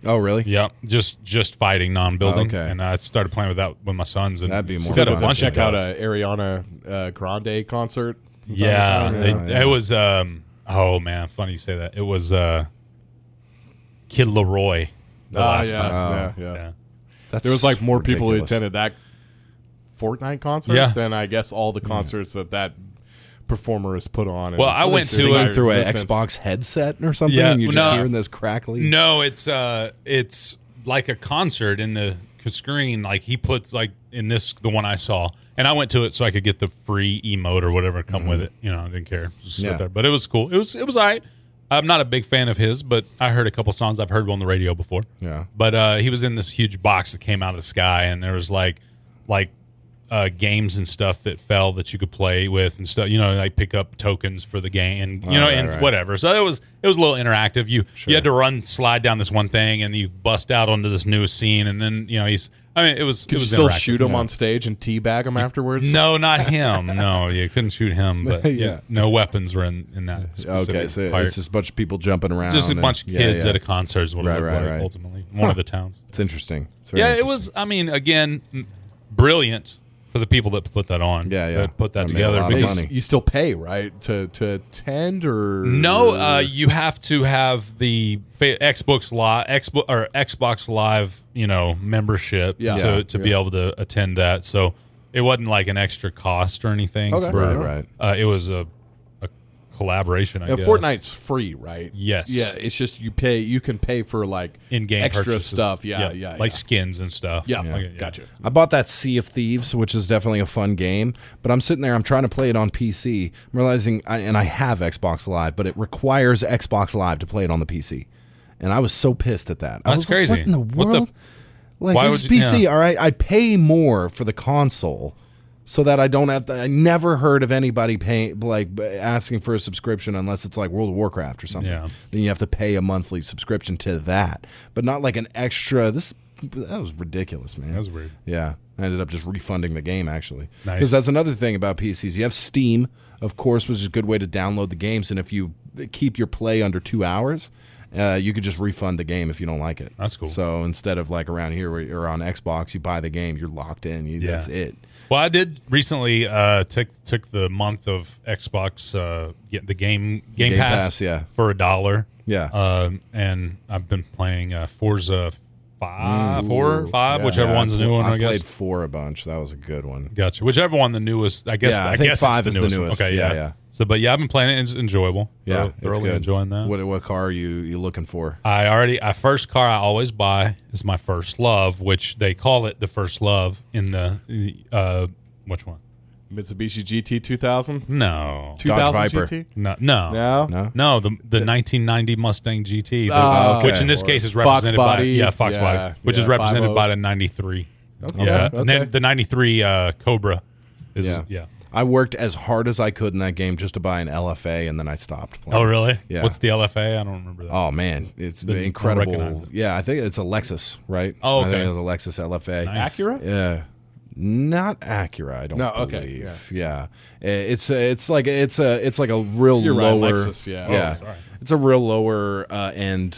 Oh, really? Yep, just fighting, non-building. Oh, okay. And I started playing with that with my sons. And That'd be more got a fun. bunch Check of out guns. a Ariana Grande concert. Yeah, Yeah. it was. Oh man, funny you say that. It was Kid Leroy the last time. Yeah. That's There was like more people who ridiculous. attended that Fortnite concert Yeah. than I guess all the concerts that performer has put on. Well, I went to Singing it through an Existence. Xbox headset or something, Yeah, and you're just no. hearing this crackly. No, it's like a concert in the screen. Like he puts like in this the one I saw, and I went to it so I could get the free emote or whatever come with it. You know, I didn't care. Just sit Yeah. there, but it was cool. It was all right. I'm not a big fan of his, but I heard a couple songs I've heard on the radio before. Yeah. But he was in this huge box that came out of the sky, and there was like games and stuff that fell that you could play with and stuff. You know, like pick up tokens for the game, and you know, right, and right. whatever. So it was a little interactive. You had to slide down this one thing, and you bust out onto this new scene, and then you know it was. Could it you was still interactive. shoot him on stage and teabag him afterwards? No, not him. No, you couldn't shoot him. But Yeah. no weapons were in that. Specific Okay, so part. it's just a bunch of people jumping around. Just a and- bunch of yeah, kids yeah. at a concert is what Right, it looked right, like. right. Ultimately, one of the towns. It's interesting. It's very Yeah, it interesting. was. I mean, again, brilliant for the people that put that on. Yeah, yeah. That put that That made a together lot of because money. You still pay, right, to attend or no, you have to have the Xbox Live, you know, membership Yeah. to be able to attend that. So it wasn't like an extra cost or anything. Okay. Right. It was a collaboration. I Yeah, guess. Fortnite's free, right? Yes. Yeah, it's just you pay. You can pay for like in-game extra purchases. stuff. Yeah, like skins and stuff. yeah. Like, Gotcha. I bought that Sea of Thieves, which is definitely a fun game. But I'm sitting there, I'm trying to play it on PC. I'm realizing, and I have Xbox Live, but it requires Xbox Live to play it on the PC. And I was so pissed at that. I That's was like, crazy. what in the What the- world? Like, Why this would you- PC, yeah. all right, I pay more for the console so that I don't have to. I never heard of anybody paying, like, asking for a subscription unless it's like World of Warcraft or something. Yeah. Then you have to pay a monthly subscription to that, but not like an extra. That was ridiculous, man. That was weird. Yeah, I ended up just refunding the game actually, Nice. because that's another thing about PCs. You have Steam, of course, which is a good way to download the games, and if you keep your play under 2 hours, you could just refund the game if you don't like it. That's cool. So instead of like around here where you're on Xbox, you buy the game, you're locked in. That's it. Well, I did recently took the month of Xbox get the Game Pass, yeah. for $1. Yeah. And I've been playing Forza 4 or 5, Yeah. whichever Yeah, one's the new one. I guess. played 4 a bunch. That was a good one. Gotcha. Whichever one the newest. I guess. Yeah, I I think guess 5 it's is the the newest. Okay. Yeah, Yeah. yeah. So, but yeah, I've been playing it. It's enjoyable. Yeah, it's thoroughly good. enjoying that. What car are you looking for? First car I always buy is my first love, which they call it the first love in the which one? Mitsubishi GT 2000, No, 2000 Viper. GT. no, No. the 1990 Mustang GT, okay. which in this case is Fox represented body. by Fox Yeah, body, which is yeah, represented 5.0. by the 93. Okay, Yeah, okay. and then the 93 Cobra is Yeah. I worked as hard as I could in that game just to buy an LFA, and then I stopped playing. Oh, really? Yeah. What's the LFA? I don't remember that. Oh man, it's Didn't incredible. recognize it. Yeah, I think it's a Lexus, right? Oh, I think okay. it's a Lexus LFA. Nice. Acura. Yeah, not Acura. I don't No, okay, believe. Yeah, it's like a real You're right, lower. Lexus, yeah. yeah. Oh, sorry. It's a real lower end,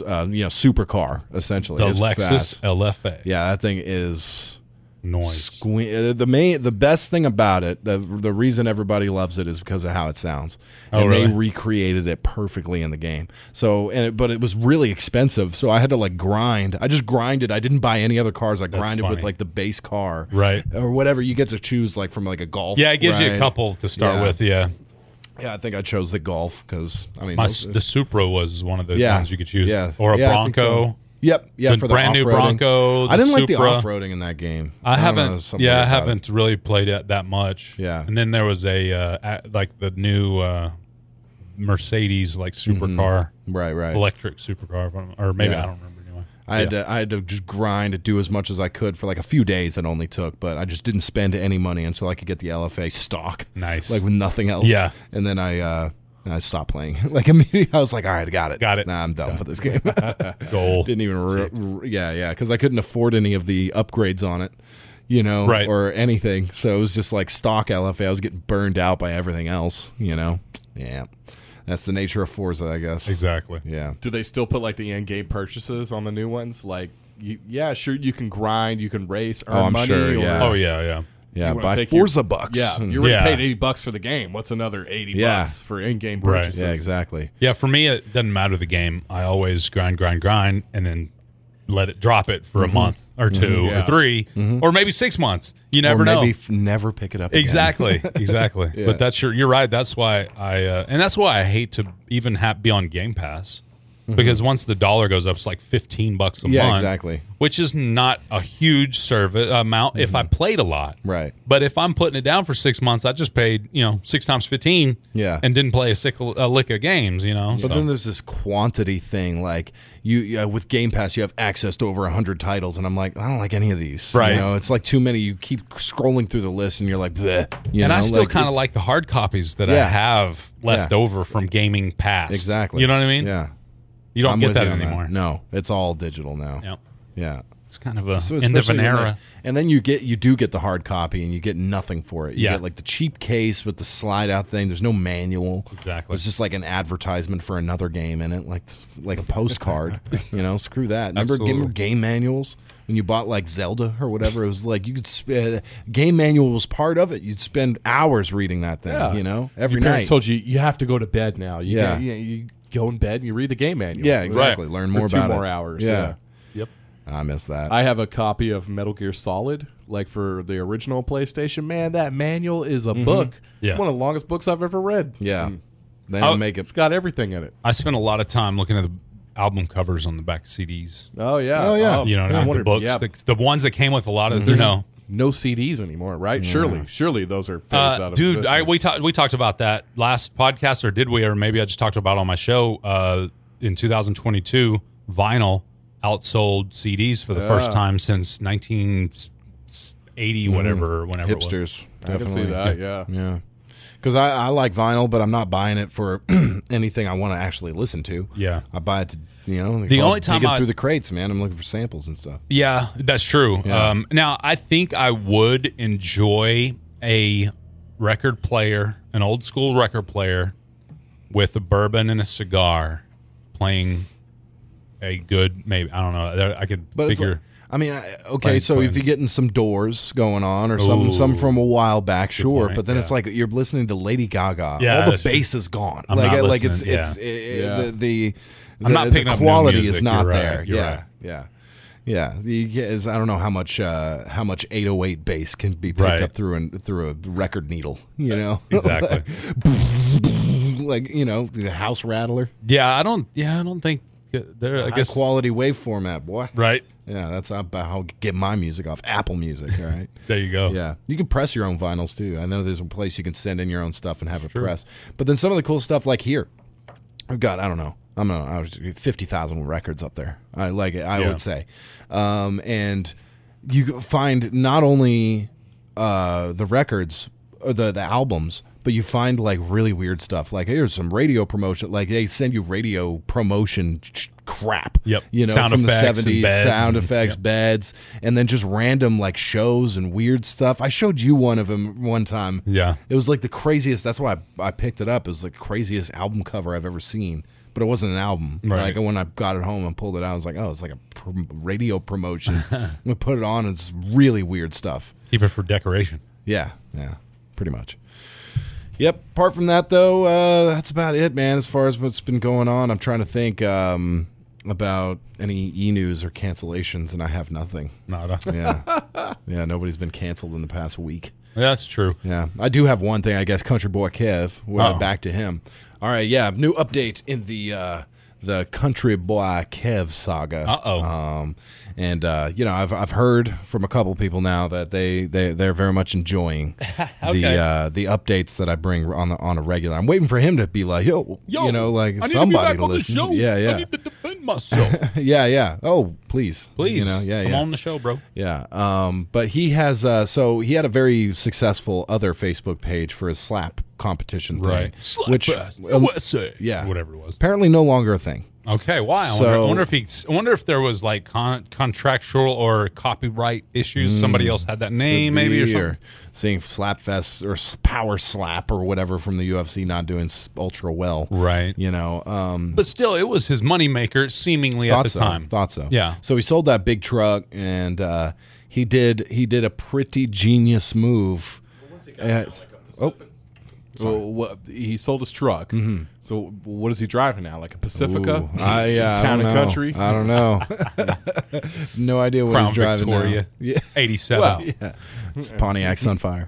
supercar essentially. The It's Lexus fast. LFA. Yeah, that thing is. Noise. The best thing about it, the reason everybody loves it is because of how it sounds, Oh, and they really? recreated it perfectly in the game. So, but it was really expensive, so I had to like grind. I just grinded. I didn't buy any other cars. I grinded with funny. like the base car, Right. or whatever you get to choose, like from like a Golf. Yeah, it gives you a right? couple to start Yeah. with. Yeah, Yeah, I think I chose the Golf because I mean, the Supra was one of the yeah, ones you could choose. yeah, Or a yeah, I think Bronco. so. Yep, yeah, The for the brand new off-roading. Bronco, I the didn't like the Supra. off-roading in that game. I don't know, haven't. something Yeah, I about it. haven't really played it that much. Yeah. and then there was like the new Mercedes like supercar, Right. electric supercar, or maybe Yeah. I don't remember anyway. I had to just grind to do as much as I could for like a few days. It only took, but I just didn't spend any money until I could get the LFA stock. Nice. like with nothing else. Yeah. and then I stopped playing. Like immediately, I was like, all right, I got it. Got it. Nah, I'm done with this game. Goal. Didn't even. Yeah, because I couldn't afford any of the upgrades on it. Right. or anything. So it was just like stock LFA. I was getting burned out by everything else. Yeah. That's the nature of Forza, I guess. Exactly. Yeah. Do they still put like the in-game purchases on the new ones? Like, sure, you can grind, you can race, earn I'm money. sure, yeah. Oh yeah, yeah. Yeah, you wanna buy take Forza bucks. Yeah, And- you already Yeah. paid $80 for the game. What's another $80 Yeah. for in-game Right. purchases? yeah, exactly. Yeah, for me, it doesn't matter the game. I always grind, and then let it drop it for a month or two Yeah. or 3 or maybe 6 months. You never or know. maybe never pick it up again. Exactly, exactly. Yeah. But you're right. That's why I hate to even be on Game Pass. Because once the dollar goes up, it's like $15 a Yeah, month. exactly. Which is not a huge service amount if I played a lot. Right. But if I'm putting it down for 6 months, I just paid 6 times 15. Yeah. And didn't play a lick of games. But then there's this quantity thing, like you with Game Pass, you have access to over 100 titles, and I'm like, I don't like any of these. Right. It's like too many. You keep scrolling through the list, and you're like, bleh. And I still kind of like the hard copies that I Yeah. have left Yeah. over from gaming past. exactly. You know what I mean? Yeah. You don't I'm get with that you on anymore. No, it's all digital now. Yep. Yeah. It's kind of a So end of especially an when era. and then you do get the hard copy, and you get nothing for it. You Yeah. get like the cheap case with the slide out thing. There's no manual. Exactly. It's just like an advertisement for another game in it, like a postcard. Screw that. Remember Absolutely. game manuals when you bought like Zelda or whatever? It was like you could game manual was part of it. You'd spend hours reading that thing. Yeah. Every Your night. parents told you have to go to bed now. Yeah. You go in bed and you read the game manual. Yeah, exactly. Right. Learn For more 2 about more it. hours. Yeah. Yep. I miss that. I have a copy of Metal Gear Solid, like for the original PlayStation. Man, that manual is a book. Yeah. One of the longest books I've ever read. yeah. And They don't make It's it. got everything in it. I spent a lot of time looking at the album covers on the back of CDs. Oh, yeah. Oh, yeah. You know what I mean? The books, Yeah. the ones that came with a lot of, No CDs anymore, right? Surely those are phased out of dude, existence. we talked about that last podcast, or did we? Or maybe I just talked about it on my show. In 2022, vinyl outsold CDs for the first time since 1980, whenever it was. Hipsters. I can see Definitely. that, yeah. Yeah. Because I like vinyl, but I'm not buying it for anything I want to actually listen to. Yeah. I buy it to, the only time digging I- through the crates, man. I'm looking for samples and stuff. Yeah, that's true. Yeah. Now, I think I would enjoy a record player, an old school record player, with a bourbon and a cigar, playing a good, maybe, I don't know. I could But it's figure. like, I mean, okay, Playing- so if you're getting some Doors going on or some from a while back, sure, point, but then it's yeah. like you're listening to Lady Gaga. Yeah, all the that's true. bass is gone. I'm like not like listening, it's Yeah. the I'm not picking the up new quality music, is not you're right, there. you're Yeah, right. yeah. I don't know how much 808 bass can be picked Right. up through a record needle. Exactly. like the house rattler. Yeah, I don't think there. I guess High quality wave format, boy. right Yeah, that's about how I get my music off Apple Music. All right. there. You go. Yeah, you can press your own vinyls too. I know there's a place you can send in your own stuff and have it pressed. But then some of the cool stuff, like here, I've got I was 50,000 records up there. I like it. I Yeah. would say, and you find not only the records or the albums, but you find like really weird stuff. Like here's some radio promotion. Like they send you radio promotion crap. Yep. from Sound the effects and 70s, beds sound and- effects, yep. beds, and then just random like shows and weird stuff. I showed you one of them one time. Yeah. It was like the craziest. That's why I picked it up. It was like the craziest album cover I've ever seen. But it wasn't an album. Right. Like when I got it home and pulled it out, I was like, oh, it's like a radio promotion. We put it on. And it's really weird stuff. Keep it for decoration. Yeah, pretty much. Yep. Apart from that, though, that's about it, man. As far as what's been going on, I'm trying to think about any e-news or cancellations, and I have nothing. Nada. Yeah, nobody's been canceled in the past week. That's true. Yeah, I do have one thing, I guess. Country Boy Kev. We're back to him. All right, yeah, new update in the Country Boy Kev saga. And I've heard from a couple people now that they're very much enjoying the updates that I bring on a regular. I'm waiting for him to be like, yo, like I need somebody to be back on listen. the show. Yeah. I need to defend myself. Yeah. Oh, please. Please, Yeah. come on the show, bro. Yeah. But he has so he had a very successful other Facebook page for his slap competition thing. Slap Which Fest, USA. yeah. Whatever it was. Apparently no longer a thing. Okay, why? I wonder if there was like contractual or copyright issues. Somebody else had that name, maybe, or something. Seeing Slapfest or Power Slap or whatever from the UFC not doing ultra well, Right. You know, But still, it was his moneymaker, seemingly at the time. Thought so. Yeah. So he sold that big truck, and he did a pretty genius move. Well, he sold his truck. Mm-hmm. So what is he driving now? Like a Pacifica? Ooh, I Town don't and know. Country? I don't know. No idea what Crown he's driving Victoria, now. Yeah. 87. Well, Yeah. It's Pontiac Sunfire.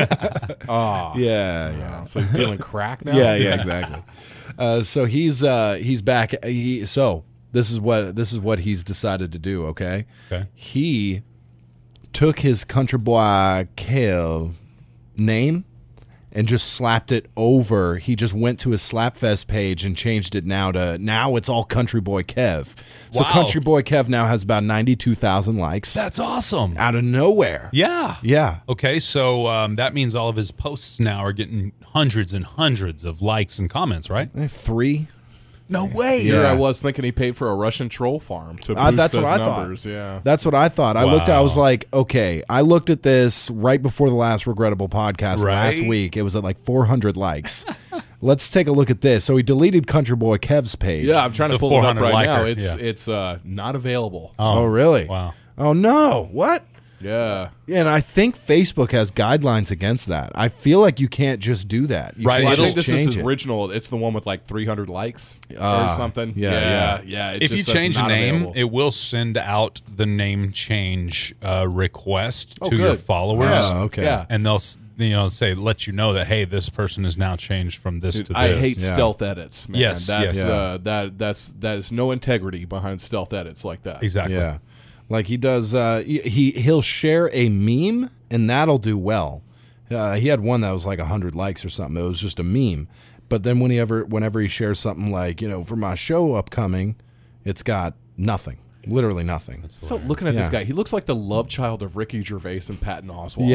oh, Yeah. so he's dealing crack now? Yeah, exactly. So he's back. So this is what he's decided to do. Okay. He took his Country Boy Kev name and just slapped it over. He just went to his Slapfest page and changed it now it's all Country Boy Kev. So Wow. Country Boy Kev now has about 92,000 likes. That's awesome. Out of nowhere. Yeah. Yeah. Okay, so that means all of his posts now are getting hundreds and hundreds of likes and comments, right? 3. No way. Here Yeah. I was thinking he paid for a Russian troll farm to boost That's those what I numbers. thought. Yeah. That's what I thought. I looked. I was like, okay. I looked at this right before the last Regrettable podcast last Right. week. It was at like 400 likes. Let's take a look at this. So he deleted Country Boy Kev's page. Yeah, I'm trying to The pull it up 400 right liker, now. yeah. It's not available. Oh, really? Wow. Oh no. What? Yeah. Yeah, and I think Facebook has guidelines against that. I feel like you can't just do that. You Right, can't I it'll think just this is change his it. original. It's the one with like 300 likes Ah, or something. yeah. It If you just says change a not name, available. it will send out the name change request to good. your followers. Oh, okay. Yeah. And they'll let you know that, hey, this person is now changed from this Dude, to this. I hate Yeah. stealth edits, man. Yes, that's, yes. that is no integrity behind stealth edits like that. Exactly. Yeah, like he does. He'll share a meme, and that'll do well. He had one that was like 100 likes or something. It was just a meme. But then whenever he shares something like, for my show upcoming, it's got nothing, literally nothing. So looking at this Yeah. guy, he looks like the love child of Ricky Gervais and Patton Oswalt.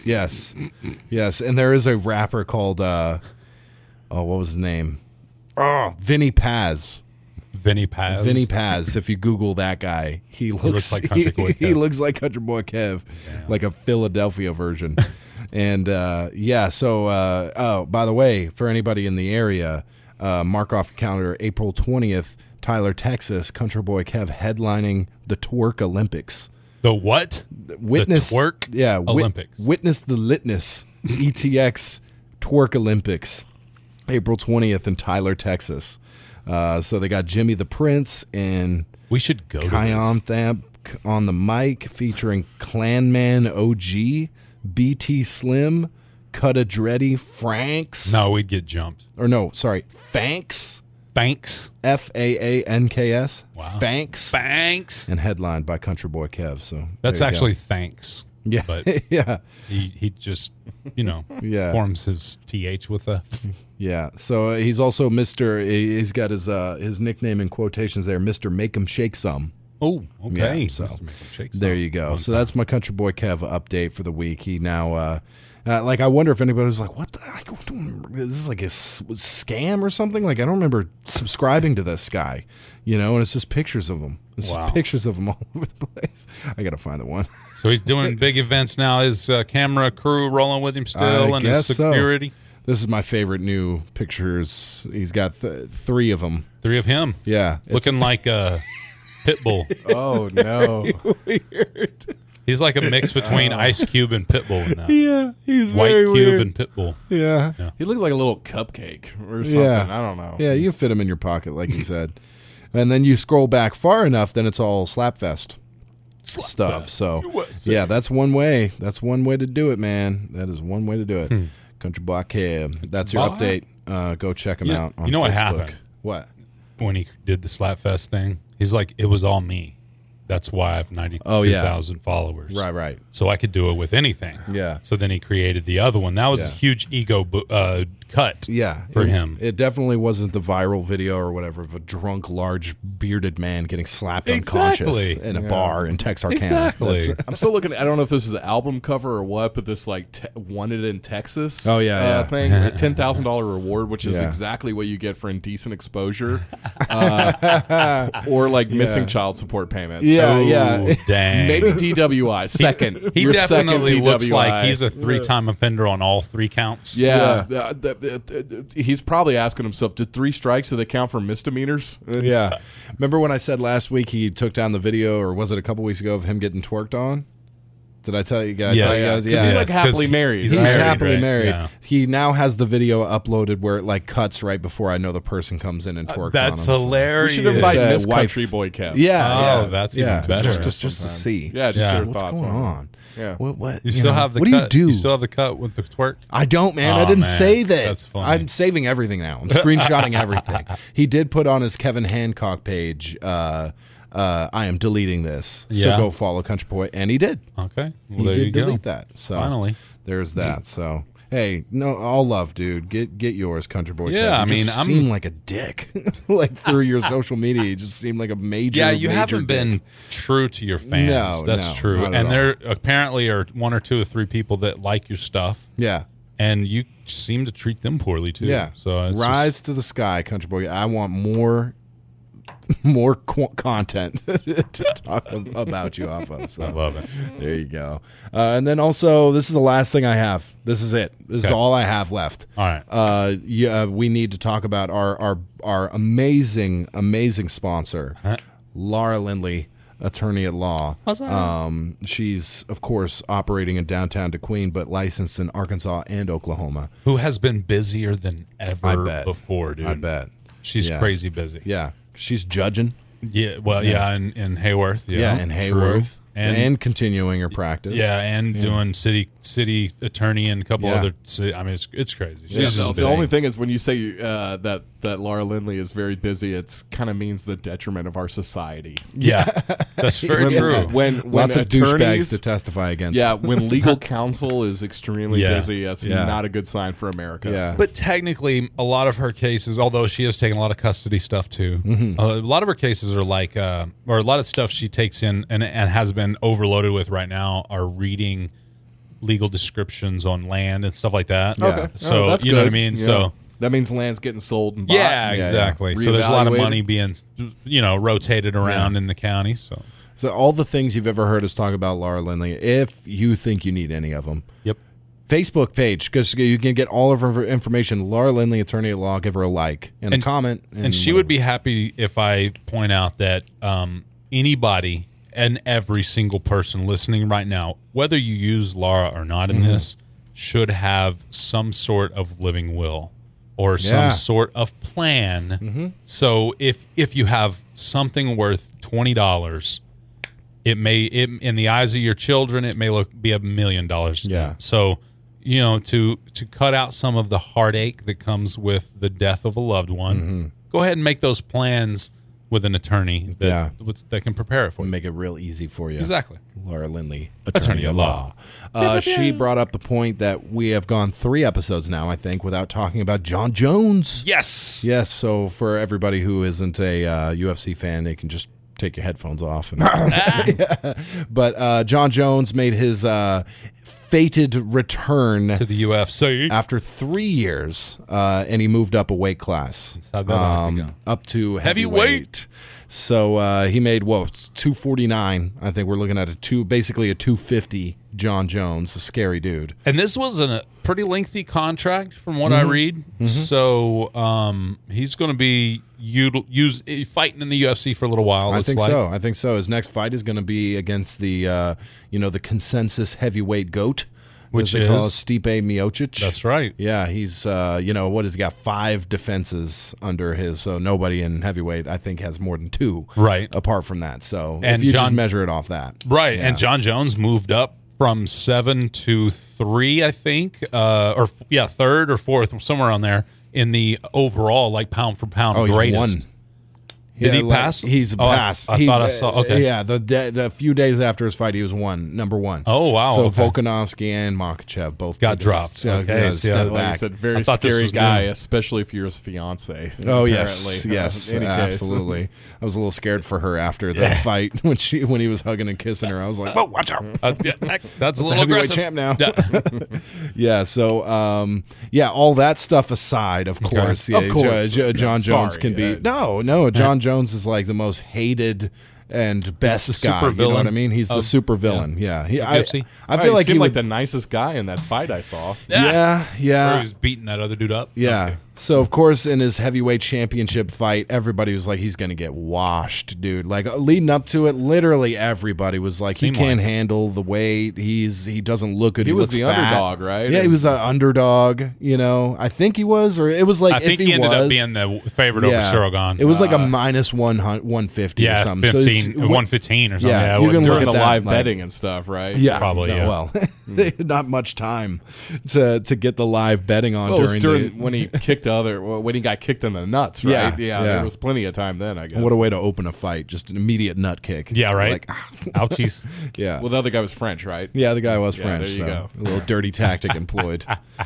Yes. And there is a rapper called what was his name? Oh, Vinny Paz. Vinny Paz. Vinny Paz. If you Google that guy, he looks like Country Boy Kev. He looks like Country Boy Kev, like a Philadelphia version. And So by the way, for anybody in the area, mark off your calendar April 20th, Tyler, Texas. Country Boy Kev headlining the Twerk Olympics. The what? Witness the Twerk Olympics. Witness the litness. ETX Twerk Olympics. April 20th in Tyler, Texas. So they got Jimmy the Prince and We should go to Kion this. Thamp on the mic featuring Clanman OG, BT Slim, Cutta Dreddy, Franks. No, we'd get jumped. Or no, sorry, Fanks. Thanks. Fanks. Wow. Fanks. Thanks. And headlined by Country Boy Kev. So That's there you go. actually thanks. Yeah. But Yeah. he just, Yeah. forms his TH with a. Yeah. So he's also Mr. He's got his nickname in quotations there, Mr. Make 'em Shake Some. Oh, okay. Yeah, so Mr. Make 'em shake There some. you go. Fun So time. that's my Country Boy Kev update for the week. He now, I wonder if anybody was like, what the, I don't remember. This is like a scam or something? Like, I don't remember subscribing to this guy, and it's just pictures of him. It's Wow. just pictures of him all over the place. I got to find the one. So he's doing big events now. His camera crew rolling with him still, I and his guess so. security. This is my favorite new pictures. He's got 3 of them. 3 of him. Yeah. it's- Looking like a Pitbull. Oh no. weird. He's like a mix between Ice Cube and Pitbull in that. Yeah. He's White very Cube weird. and Pitbull. Yeah. He looks like a little cupcake or something. Yeah. I don't know. Yeah, you fit them in your pocket, like you said. And then you scroll back far enough, then it's all Slapfest stuff. So, yeah, that's one way. That's one way to do it, man. That is one way to do it. Country Boy Kev. That's your Boy. update. Go check him Yeah. out on You know what Facebook. happened? What? When he did the Slapfest thing, he's like, it was all me. That's why I have 92,000 followers. Right. So I could do it with anything. Yeah. So then he created the other one. That was Yeah. a huge ego cut. Yeah, for him. It definitely wasn't the viral video or whatever of a drunk, large, bearded man getting slapped unconscious in a bar in Texarkana. Exactly. I'm still looking. I don't know if this is an album cover or what, but this like wanted in Texas. Oh, yeah. thing, $10,000 reward, which is Yeah. exactly what you get for indecent exposure, or like missing child support payments. Yeah, Ooh, yeah. Dang. Maybe DWI second. He Your definitely second looks DWI. like he's a 3-time offender on all 3 counts. Yeah, he's probably asking himself, did 3 strikes, do they count for misdemeanors? Yeah. Remember when I said last week he took down the video, or was it a couple weeks ago, of him getting twerked on? Did I tell you guys? Yes. Tell you guys? Because he's like Yes, happily 'cause married. He's right? happily right? married. Yeah. He now has the video uploaded where it like cuts right before I know the person comes in and twerks That's on him. We hilarious. should invite It's, Miss wife- Country Boy Kev. Yeah. Oh, yeah. that's even better. Just to see. Yeah, just Yeah. your What's thoughts going on it. on? Yeah. What You still know, have the what cut. do you do? You still have the cut with the twerk? I don't, man. I Oh, didn't man. save it. That's funny. I'm saving everything now. I'm screenshotting everything. He did put on his Kevin Hancock page, I am deleting this. Yeah. So go follow Country Boy. And he did. Okay. Well, He there did you go. delete that. So Finally. there's that. So hey, no, all love, dude. Get yours, Country Boy. Yeah, Kev. I You mean, just I'm- seem like a dick. Like through your social media, you just seem like a major. Yeah, you major haven't been dick. true to your fans. No, That's no, true. not at And all. there apparently are 1 or 2 or 3 people that like your stuff, Yeah. and you seem to treat them poorly too. Yeah. So it's Rise to the sky, Country Boy. I want more content to talk about you off of. So I love it. there you go. And then also, this is the last thing I have. This is it. This is Okay. all I have left. All right. Yeah, we need to talk about our amazing sponsor, Laura Lindley, attorney at law. What's that? She's of course operating in downtown DeQueen, but licensed in Arkansas and Oklahoma. Who has been busier than ever I bet. before, dude? I bet. She's Yeah. crazy busy. Yeah, she's judging. Yeah. Well, yeah, in Hayworth. Yeah, in true. Hayworth, And and continuing her practice. yeah, and doing city attorney and a couple Yeah. other. I mean, it's crazy. She's Yeah, just the busy. only thing is when you say that Laura Lindley is very busy, it's kind of means the detriment of our society. Yeah, that's very true. When Lots of douchebags attorneys, to testify against. yeah, when legal counsel is extremely Yeah. busy, that's Yeah. not a good sign for America. Yeah. But technically, a lot of her cases, although she has taken a lot of custody stuff too, a lot of her cases are like, or a lot of stuff she takes in and has been overloaded with right now are reading legal descriptions on land and stuff like that. Okay. So Oh, that's you know what I good. mean? Yeah. So that means land's getting sold and bought. yeah, yeah. exactly. So there's a lot of Reevaluated. money being, rotated around in the county. So So all the things you've ever heard us talk about Laura Lindley, if you think you need any of them, yep. Facebook page, because you can get all of her information. Laura Lindley, attorney at law. Give her a like and a comment, And she would be happy if I point out that anybody and every single person listening right now, whether you use Laura or not in this, should have some sort of living will or Yeah. some sort of plan. So if you have something worth $20, it in the eyes of your children, it may be $1 million. to Yeah. them. So to cut out some of the heartache that comes with the death of a loved one, go ahead and make those plans with an attorney that can prepare it for you. make it real easy for you. Exactly. Laura Lindley, Attorney at law. She brought up the point that we have gone 3 episodes now, I think, without talking about John Jones. Yes. Yes. So for everybody who isn't a UFC fan, they can just take your headphones off. And But John Jones made his fated return To the UFC. after 3 years, and he moved up a weight class. how'd that have to go? Up to Heavyweight. heavyweight. So he made, it's 249. I think we're looking at basically a 250 John Jones, a scary dude. And this was a pretty lengthy contract from what I read. So he's going to be fighting in the UFC for a little while. I looks think like. so. I think so. His next fight is going to be against the, the consensus heavyweight goat, Which as they call is? Stipe Miocic. That's right. Yeah, he's what has he got 5 defenses under his, so nobody in heavyweight I think has more than 2. Right. Apart from that, so And if you just John- measure it off that, Right. Yeah. And John Jones moved up from 7 to 3, I think, third or fourth, somewhere on there in the overall, like pound for pound he's greatest. Did he pass? He's Oh, passed. I thought I saw. Okay. Yeah, the few days after his fight, he was number one. Oh, wow, So okay. Volkanovski and Makachev both Got took a dropped. Okay, Okay, step yeah. Like I back. said, very I thought this scary was guy, new. especially if you're his fiance. Oh yes, apparently. yes, In any case. absolutely. I was a little scared for her after the fight when he was hugging and kissing her. I was like, "Oh, watch out!" That's a a little heavyweight aggressive. champ now. Yeah. Yeah. So, all that stuff aside, of course, yeah, Of course. John Jones Sorry. can be no. John Jones is like the most hated and best the guy. super You know what I villain mean? He's the of- super villain. Yeah. I UFC. feel like he seemed he like would. the nicest guy in that fight I saw. Yeah. Where Yeah. he was beating that other dude up. Yeah. Okay. So of course, in his heavyweight championship fight, everybody was like, "He's going to get washed, dude." Like leading up to it, literally everybody was like, Seemed "He can't like it. handle the weight. He doesn't look good. He was looks the fat." underdog, right? Yeah, he was the underdog. You know, I think he was, or it was like I think if he ended was, up being the favorite over Suragan. It was like a minus 150 or yeah, something. 15, So 115 or something. Yeah, Yeah, you it can wasn't look During at the that, live like- betting and stuff, right? Yeah, Probably, no, yeah. Well, they had not much time to get the live betting on Well, it was during when he kicked when he got kicked in the nuts, right? Yeah. There was plenty of time then, I guess. What a way to open a fight! Just an immediate nut kick. Yeah, right. Like, Ouchies. yeah. Well, the other guy was French, right? Yeah, the guy was Yeah, French. there you so go. A little dirty tactic employed.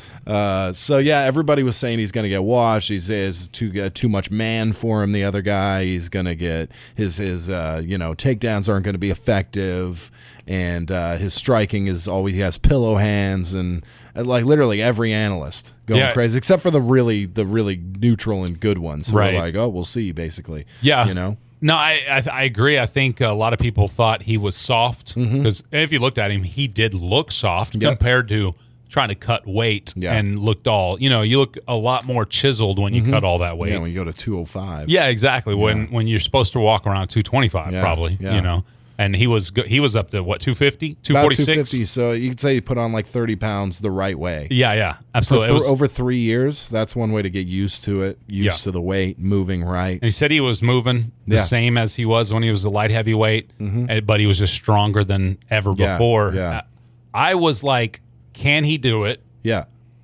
So yeah, everybody was saying he's going to get washed. He's too much man for him. The other guy, he's going to get his takedowns aren't going to be effective, and his striking is always he has pillow hands, and like literally every analyst going Yeah. crazy except for the really neutral and good ones. Who Right. are like, oh, we'll see, basically. Yeah. You know. No, I agree. I think a lot of people thought he was soft because if you looked at him, he did look soft Yep. compared to trying to cut weight Yeah. and looked all. You look a lot more chiseled when you cut all that weight. Yeah, when you go to 205. Yeah, exactly. When you're supposed to walk around 225, Yeah, probably. yeah. And he was up to what 250, About 246. 250. So you could say you put on like 30 pounds the right way. Yeah, For absolutely. It was- over 3 years, that's one way to get used to it, Yeah. to the weight, moving right. And he said he was moving the Yeah. same as he was when he was a light heavyweight, but he was just stronger than ever Yeah, before. yeah. I was like, can he do it? Yeah.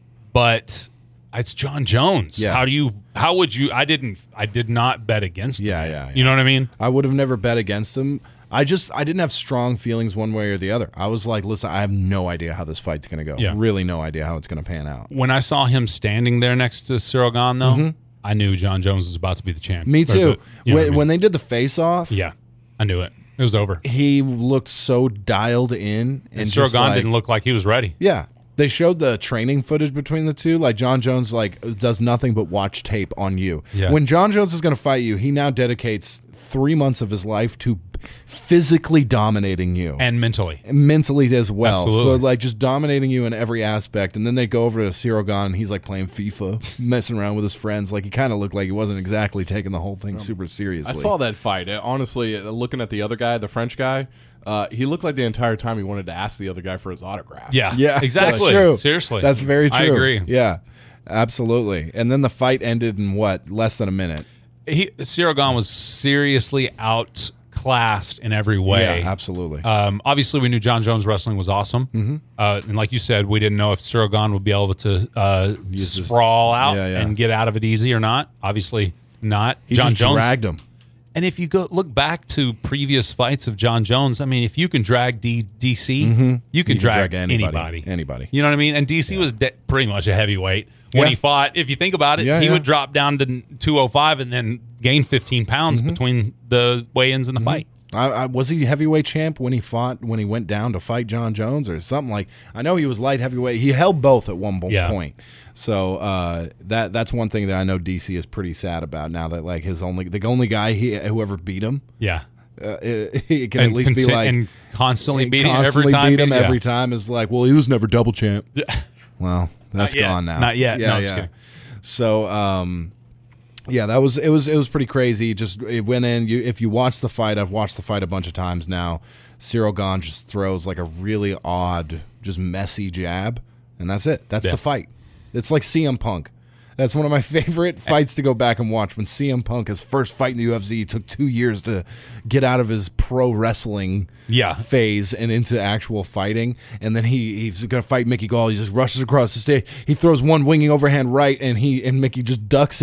But it's John Jones. Yeah. How would you? I did not bet against him. Yeah. You know what I mean? I would have never bet against him. I didn't have strong feelings one way or the other. I was like, listen, I have no idea how this fight's going to go. Yeah. Really no idea how it's going to pan out. When I saw him standing there next to Suragan, though, I knew John Jones was about to be the champ. Me Or too. you know what I mean? When they did the face-off, Yeah, I knew it. It was over. he looked so dialed in. And just Suragan like- didn't look like he was ready. Yeah. They showed the training footage between the two. Like John Jones does nothing but watch tape on you. Yeah. When John Jones is going to fight you, he now dedicates 3 months of his life to physically dominating you. And mentally. Mentally as well. Absolutely. So like just dominating you in every aspect. And then they go over to Siragan and he's like playing FIFA, messing around with his friends. Like he kind of looked like he wasn't exactly taking the whole thing super seriously. I saw that fight. Honestly, looking at the other guy, the French guy, he looked like the entire time he wanted to ask the other guy for his autograph. Yeah, Yeah, exactly. That's true. Seriously, That's very true. I agree. Yeah, absolutely. And then the fight ended in less than a minute. Siragan was seriously outclassed in every way. Yeah, absolutely. Obviously, we knew John Jones wrestling was awesome, and like you said, we didn't know if Siragan would be able to this- sprawl out Yeah, yeah. and get out of it easy or not. Obviously, not. He John just Jones dragged him. And if you go look back to previous fights of John Jones, I mean, if you can drag DC, you can drag anybody. Anybody. You know what I mean? And DC was pretty much a heavyweight when Yeah. he fought. If you think about it, Yeah, he yeah. would drop down to 205 and then gain 15 pounds between the weigh-ins and the fight. Was he heavyweight champ when he went down to fight John Jones or something like? I know he was light heavyweight. He held both at one Yeah. point. So that's one thing that I know DC is pretty sad about now that like the only guy whoever beat him. Yeah. He can at least be like and constantly beating every constantly time. beat him yeah. every time is like, well, he was never double champ. Well, that's Not yet. gone now. Not yet. Yeah, No, I'm yeah. just kidding. So, yeah, it was pretty crazy. Just it went in. If you watch the fight, I've watched the fight a bunch of times now. Cyril Gane just throws like a really odd, just messy jab, and that's it. That's Yeah. the fight. It's like CM Punk. That's one of my favorite fights to go back and watch. When CM Punk, his first fight in the UFC, took 2 years to get out of his pro wrestling phase and into actual fighting. And then he's going to fight Mickey Gall. He just rushes across the stage. He throws one winging overhand right, and Mickey just ducks it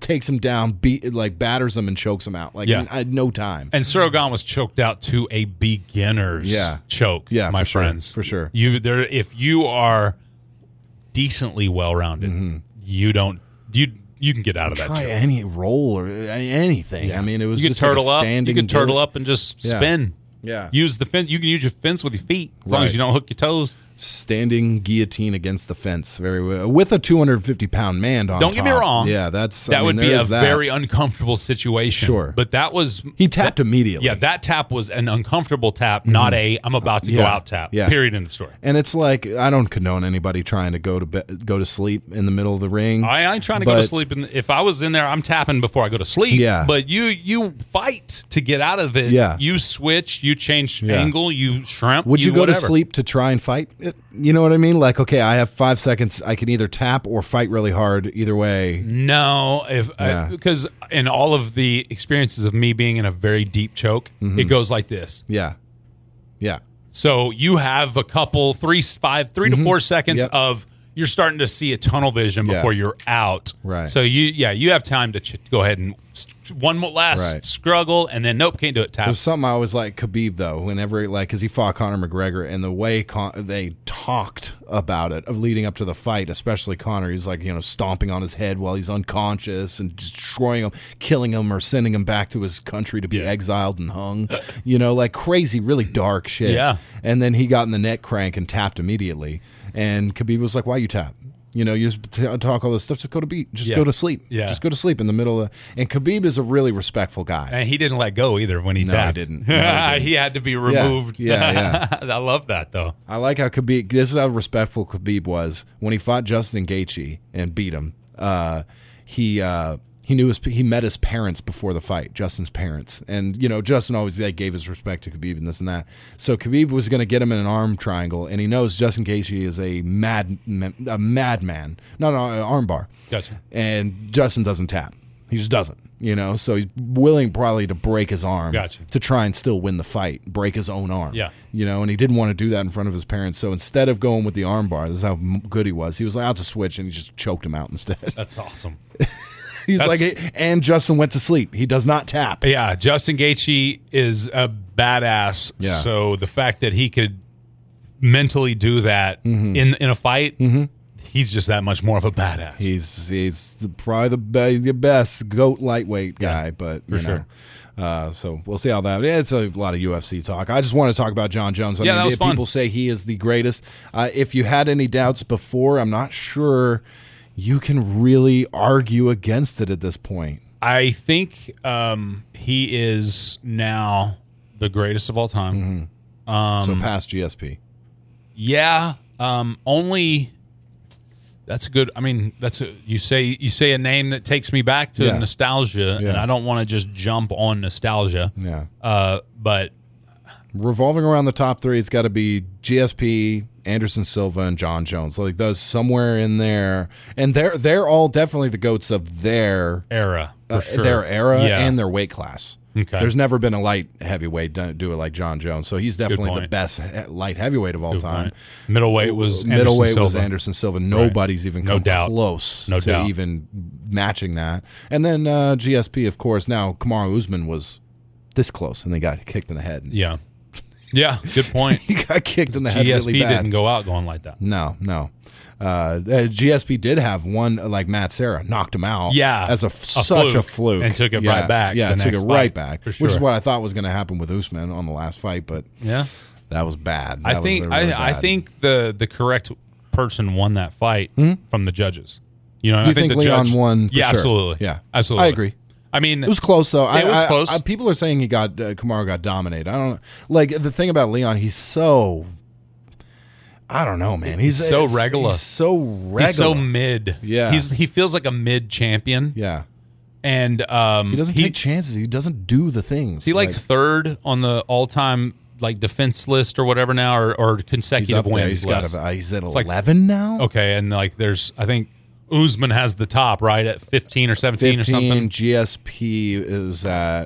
takes him down, batters him and chokes him out. I had no time. And Ciryl Gane was choked out to a beginner's choke. Yeah, my for friends, sure, for sure. If you are decently well rounded, you can get out of that Try choke. any roll or anything. Yeah. I mean, it was you could just like turtle a up. standing. You could turtle up and just spin. Yeah. Use the fence. You can use your fence with your feet as long as Right. you don't hook your toes. Standing guillotine against the fence, very well, with a 250-pound man on Don't get me top. wrong. Yeah, that would be a very uncomfortable situation. Sure. But that was He tapped immediately. Yeah, that tap was an uncomfortable tap, not a I'm about to go out tap. Yeah. Period. End of story. And it's like I don't condone anybody trying to go to sleep in the middle of the ring. I ain't trying to go to sleep. If I was in there, I'm tapping before I go to sleep. Yeah. But you fight to get out of it. Yeah. You switch. You change angle. You shrimp. Would you go whatever. to sleep to try and fight it? You know what I mean? Like, okay, I have 5 seconds. I can either tap or fight really hard. Either way. No, Yeah. because in all of the experiences of me being in a very deep choke, it goes like this. Yeah. Yeah. So you have a couple, 3 to 4 seconds Yep. of you're starting to see a tunnel vision before you're out. Right. So you have time to go ahead and one more last Right. struggle, and then nope, can't do it. Tap. There's something I always like Khabib though. Whenever because he fought Conor McGregor, and the way they talked about it of leading up to the fight, especially Conor, he's like stomping on his head while he's unconscious and destroying him, killing him, or sending him back to his country to be exiled and hung. Like crazy, really dark shit. Yeah. And then he got in the neck crank and tapped immediately. And Khabib was like, "Why you tap? You just talk all this stuff. Just go to go to sleep. Yeah. Just go to sleep in the middle of." And Khabib is a really respectful guy. And he didn't let go either when he No, tapped. he didn't. No, he didn't. He had to be removed. Yeah. I love that though. I like how Khabib. This is how respectful Khabib was when he fought Justin Gaethje and beat him. He knew he met his parents before the fight, Justin's parents, and Justin always gave his respect to Khabib and this and that. So Khabib was going to get him in an arm triangle, and he knows Justin Gaethje is a madman, not an arm bar. Gotcha. And Justin doesn't tap. He just doesn't. So he's willing probably to break his arm Gotcha. to try and still win the fight, break his own arm. Yeah. And he didn't want to do that in front of his parents. So instead of going with the arm bar, this is how good he was. He was like, I'll just switch, and he just choked him out instead. That's awesome. And Justin went to sleep. He does not tap. Yeah, Justin Gaethje is a badass. Yeah. So the fact that he could mentally do that in a fight, he's just that much more of a badass. He's probably the best GOAT lightweight guy, but for sure. So we'll see how that. Yeah, it's a lot of UFC talk. I just want to talk about John Jones. I Yeah, that was fun. People say he is the greatest. If you had any doubts before, I'm not sure you can really argue against it at this point. I think he is now the greatest of all time. So past GSP. Yeah, only. That's a good. I mean, you say a name that takes me back to nostalgia, and I don't want to just jump on nostalgia. Yeah. But revolving around the top three, it's got to be GSP, Anderson Silva, and John Jones. Like those somewhere in there, and they're all definitely the GOATs of their era, for sure. their era Yeah. and their weight class. Okay. There's never been a light heavyweight do it like John Jones, so he's definitely the point. best light heavyweight of all Good time. point. Middleweight was Anderson Silva. Nobody's even No come doubt. close No to doubt. even matching that. And then GSP, of course. Now Kamaru Usman was this close, and they got kicked in the head. Yeah. Yeah, good point. He got kicked in the head GSP really bad. didn't go out going like that. No. GSP did have one, like Matt Serra, knocked him out. Yeah, as such a fluke. and took it right back Yeah, the took it next right fight, back, for which is sure. what I thought was going to happen with Usman on the last fight, but Yeah. that was bad. I That was think really I bad. think the correct person won that fight from the judges. You know, You I think think the Leon judge won for Yeah, sure. absolutely. Yeah. absolutely. I agree. I mean, It was close though. It was close. People are saying Kamaru got dominated. I don't know. Like the thing about Leon, he's so. I don't know, man. He's so regular. He's so regular. he's so mid. Yeah. he feels like a mid champion. Yeah. And He doesn't take chances. He doesn't do the things. Is he like third on the all-time like defense list or whatever now, or consecutive he's up there. wins list? He's at like 11 now. Okay, and like there's I think Usman has the top right at 15 or 17 or something, GSP is at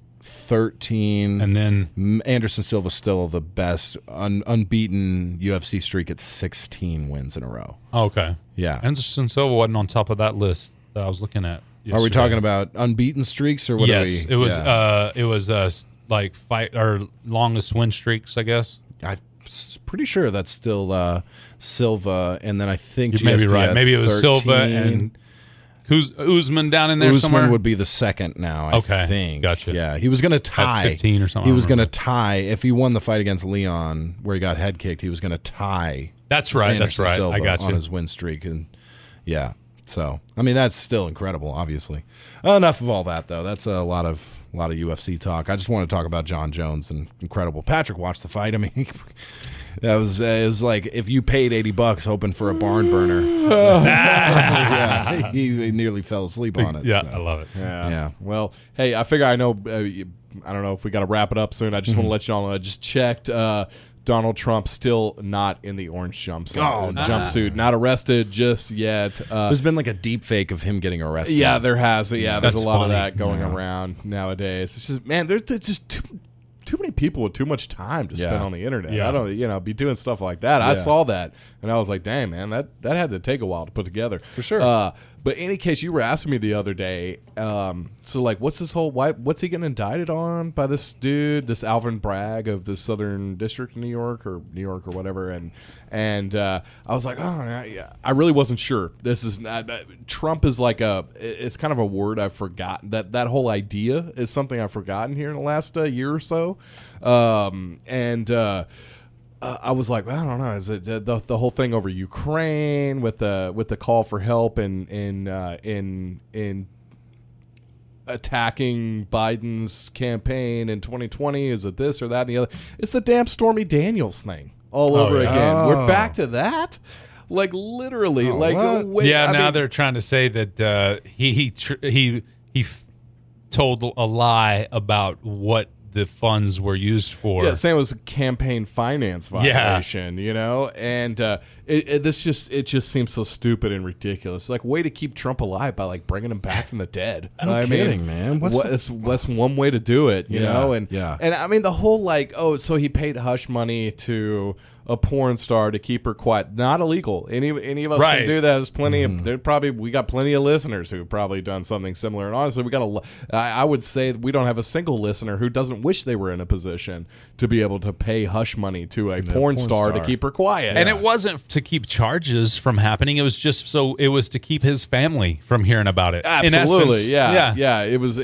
13, and then Anderson Silva's still the best unbeaten UFC streak at 16 wins in a row. okay, Yeah. Anderson Silva wasn't on top of that list that I was looking at. Are we talking about unbeaten streaks or what? Yes, are we? it was like fight or longest win streaks, I guess. I'm pretty sure that's still Silva, and then I think You may be GSP right. had Maybe it was 13. Silva and Usman down in there Usman somewhere. would be the second now, I Okay, think. gotcha. Yeah, he was going to tie. 15 or something, He I was don't going to tie. If he won the fight against Leon, where he got head kicked, he was going to tie. That's right. Anderson That's right. Silva I got you. on his win streak, and yeah. So I mean, that's still incredible. Obviously, enough of all that though. That's a lot of UFC talk. I just want to talk about John Jones and incredible. Patrick watched the fight. I mean, that was it was like if you paid $80 hoping for a barn burner. Yeah, he nearly fell asleep on it. Yeah, so. I love it. Yeah. Well, hey, I figure I know. I don't know if we got to wrap it up soon. I just want to let y'all know. I just checked. Donald Trump still not in the orange jumpsuit. Not arrested just yet. There's been like a deep fake of him getting arrested. Yeah, there has. Yeah, there's That's a lot funny. of that going around nowadays. It's just, man, there's just too many people with too much time to spend Yeah. on the internet. Yeah. I don't, be doing stuff like that. I saw that, and I was like, dang, man, that had to take a while to put together. For sure. But in any case, you were asking me the other day, so like, what's this whole, what's he getting indicted on by this dude, this Alvin Bragg of the Southern District of New York or whatever, and I was like, I really wasn't sure. This is not, Trump is like it's kind of a word I've forgotten. That whole idea is something I've forgotten here in the last year or so, I was like, well, I don't know. Is it the whole thing over Ukraine with the call for help in attacking Biden's campaign in 2020? Is it this or that and the other? It's the damn Stormy Daniels thing all over yeah. again. We're back to that. Like literally, wait, Yeah, I now mean, they're trying to say that he told a lie about what the funds were used for. Yeah, saying it was a campaign finance violation, and it just seems so stupid and ridiculous. Like, way to keep Trump alive by like bringing him back from the dead. No kidding, man. That's one way to do it, you know? And I mean the whole like, so he paid hush money to a porn star to keep her quiet. Not illegal. Any of us Right. can do that. There's plenty of we got plenty of listeners who've probably done something similar. And honestly, I would say we don't have a single listener who doesn't wish they were in a position to be able to pay hush money to a porn star to keep her quiet. And it wasn't to keep charges from happening. It was just it was to keep his family from hearing about it. Absolutely, in essence. yeah. It was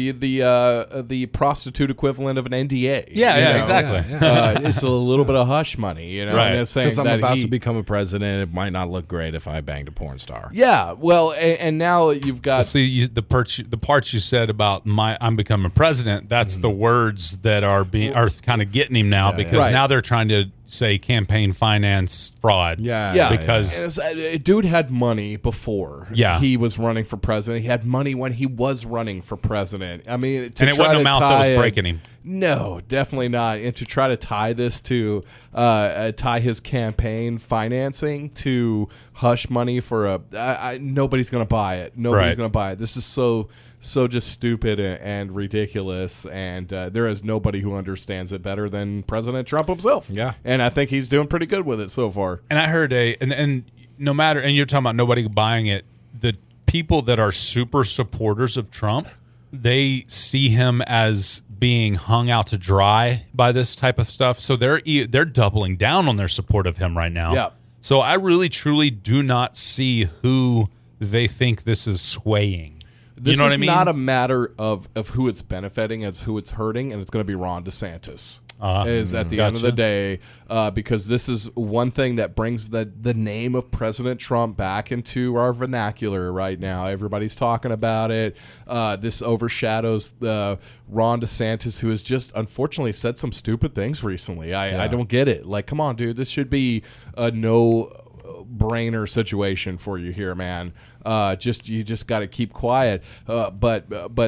the prostitute equivalent of an NDA. Exactly. It's a little bit of hush money, Right. And it's saying Because I'm that about to become a president, it might not look great if I banged a porn star. Yeah, well, and now you've got See, the parts you said about I'm becoming president. That's the words that are kind of getting him now because Right. now they're trying to say campaign finance fraud. Yeah, because dude had money before. Yeah. He was running for president. He had money when he was running for president. I mean, and it wasn't a mouth that was breaking him. No, definitely not. And to try to tie this to tie his campaign financing to hush money for nobody's going to buy it. Nobody's Right. going to buy it. This is so just stupid and ridiculous, and there is nobody who understands it better than President Trump himself. Yeah. And I think he's doing pretty good with it so far. And I heard and no matter, and you're talking about nobody buying it, the people that are super supporters of Trump, they see him as being hung out to dry by this type of stuff. So they're doubling down on their support of him right now. Yeah. So I really, truly do not see who they think this is swaying. This you know is what I mean? not a matter of who it's benefiting, it's who it's hurting, and it's going to be Ron DeSantis. Is at the end of the day, because this is one thing that brings the name of President Trump back into our vernacular right now. Everybody's talking about it. This overshadows Ron DeSantis, who has just unfortunately said some stupid things recently. I don't get it. Like, come on, dude, this should be a no-brainer situation for you here, man. You just got to keep quiet. But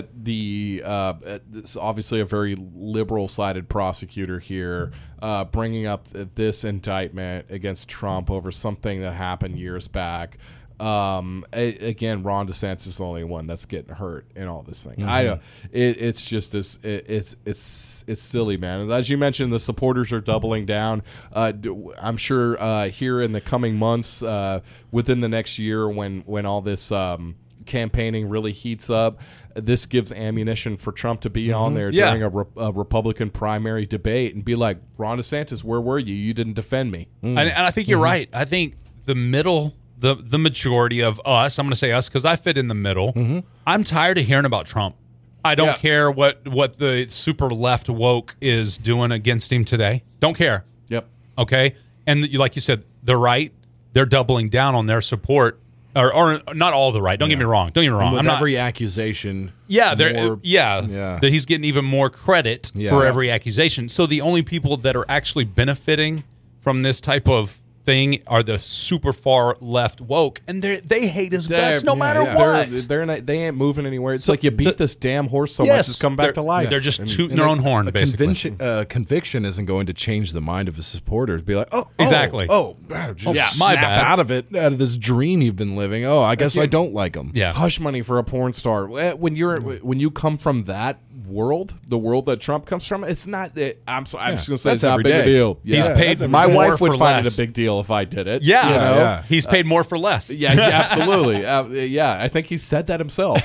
it's obviously a very liberal-sided prosecutor here, bringing up this indictment against Trump over something that happened years back. Again, Ron DeSantis is the only one that's getting hurt in all this thing. It's just it's silly, man. As you mentioned, the supporters are doubling down. I'm sure here in the coming months, within the next year, when all this campaigning really heats up, this gives ammunition for Trump to be on there Yeah. during a Republican primary debate and be like, Ron DeSantis, where were you? You didn't defend me. And I think you're right. I think the middle, the majority of us, I'm going to say us because I fit in the middle. I'm tired of hearing about Trump. I don't care what the super left woke is doing against him today. Don't care. Yep. Okay? And like you said, the right, they're doubling down on their support. Or not all the right. Don't get me wrong. Don't get me wrong. With I'm not. every accusation. Yeah, more- that he's getting even more credit for every accusation. So the only people that are actually benefiting from this type of thing are the super far left woke, and they hate his guts no matter what. They ain't moving anywhere. It's like you beat this damn horse so much, it's come back to life. They're just tooting their own horn, basically. Conviction isn't going to change the mind of his supporters. Be like, Exactly. My my bad. out of this dream you've been living. Oh, I guess I don't like him. Yeah. Hush money for a porn star. When you come from that world, the world that Trump comes from, it's not. I'm just going to say That's it's not every big a day. deal. He's paid My more wife would for find less. it a big deal if I did it. Yeah, you know? he's paid more for less. Yeah, absolutely. I think he said that himself.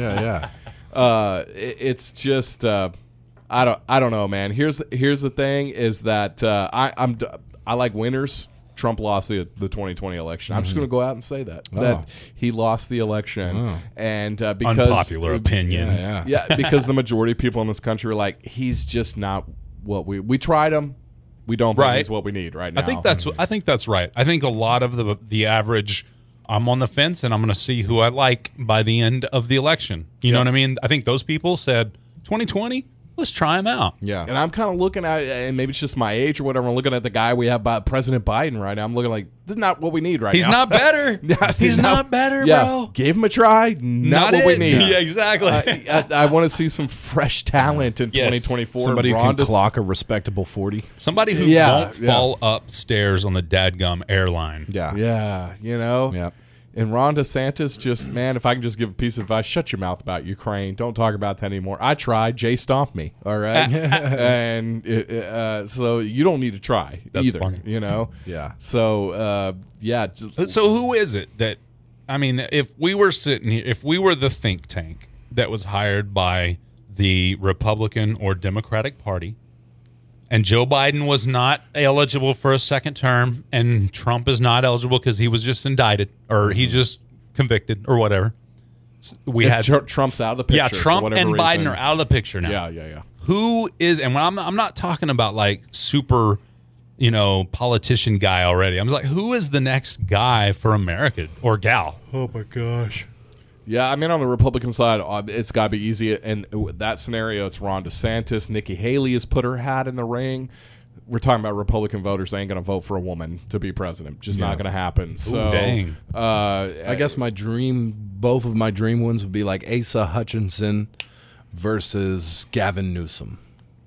It's just I don't know, man. Here's the thing is that I like winners. Trump lost the 2020 election. I'm just going to go out and say that he lost the election, and because Unpopular opinion. because the majority of people in this country are like, he's just not what we tried him. We don't think he's what we need right now. I think that's right. I think a lot of the average, I'm on the fence and I'm going to see who I like by the end of the election. You know what I mean? I think those people said 2020. Let's try him out. Yeah. And I'm kind of looking at, and maybe it's just my age or whatever, I'm looking at the guy we have by President Biden right now. I'm looking like, this is not what we need right He's now. not better. He's not better, bro. Gave him a try. Not what we need. Yeah, exactly. I want to see some fresh talent in Yes. 2024. Somebody who Ron can clock a respectable 40. Somebody who won't fall upstairs on the dadgum airline. Yeah, you know? Yeah. And Ron DeSantis, just, man, if I can just give a piece of advice, shut your mouth about Ukraine. Don't talk about that anymore. I tried. Jay stomped me, all right? And so you don't need to try either, funny. you know? Yeah. So, So who is it that, I mean, if we were sitting here, if we were the think tank that was hired by the Republican or Democratic Party, and Joe Biden was not eligible for a second term, and Trump is not eligible because he was just indicted or he just convicted or whatever. Trump's out of the picture. Yeah, Trump for whatever and Biden reason. are out of the picture now. Yeah. Who is, and when I'm not talking about like super, politician guy already. I'm just like, who is the next guy for America or gal? Oh, my gosh. Yeah, I mean, on the Republican side, it's got to be easy. And that scenario, it's Ron DeSantis. Nikki Haley has put her hat in the ring. We're talking about Republican voters. They ain't going to vote for a woman to be president. Just not going to happen. So, dang. I guess both of my dream ones would be like Asa Hutchinson versus Gavin Newsom.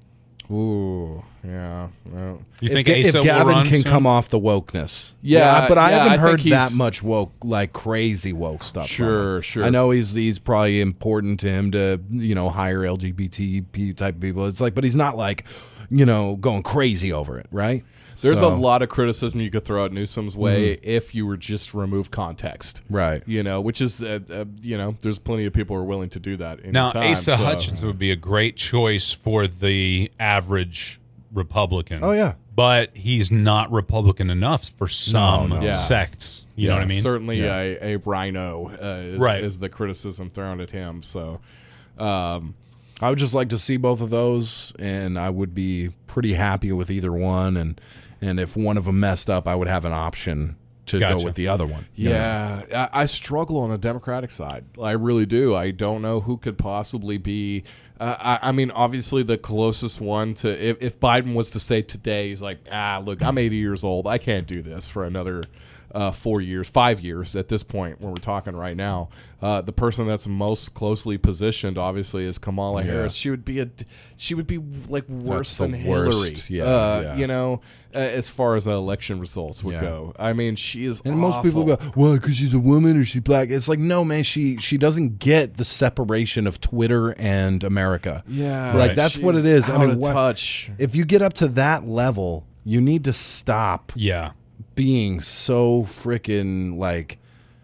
Ooh, yeah. Well, You think if Asa will Gavin run can soon? come off the wokeness. Yeah, but I yeah, haven't I heard think that he's- much woke, like crazy woke stuff. from Sure. him. I know he's probably important to him to hire LGBT type people. It's like, but he's not like going crazy over it, right? There's So- a lot of criticism you could throw at Newsom's way if you were just to remove context. Right. Which is, there's plenty of people who are willing to do that. Now, anytime, Asa Hutchinson would be a great choice for the average Republican. Oh, yeah. But he's not Republican enough for some No. Yeah. sects. You know what I mean? Certainly a rhino Right. is the criticism thrown at him. So, I would just like to see both of those, and I would be pretty happy with either one. And if one of them messed up, I would have an option to Gotcha. go with the other one. yeah, I struggle on the Democratic side. I really do. I don't know who could possibly be. I mean, obviously, the closest one to if Biden was to say today, he's like, look, I'm 80 years old. I can't do this for another 4 years, 5 years at this point when we're talking right now. The person that's most closely positioned, obviously, is Kamala Harris. She would be like worse That's the than Hillary. worst. Yeah. As far as election results would go. I mean, she is And most people awful. go, well, because she's a woman or she's black. It's like, no, man, she doesn't get the separation of Twitter and America. Yeah, Like, that's what it is. Out I mean, of what- touch. if you get up to that level, you need to stop Yeah. being so freaking, like,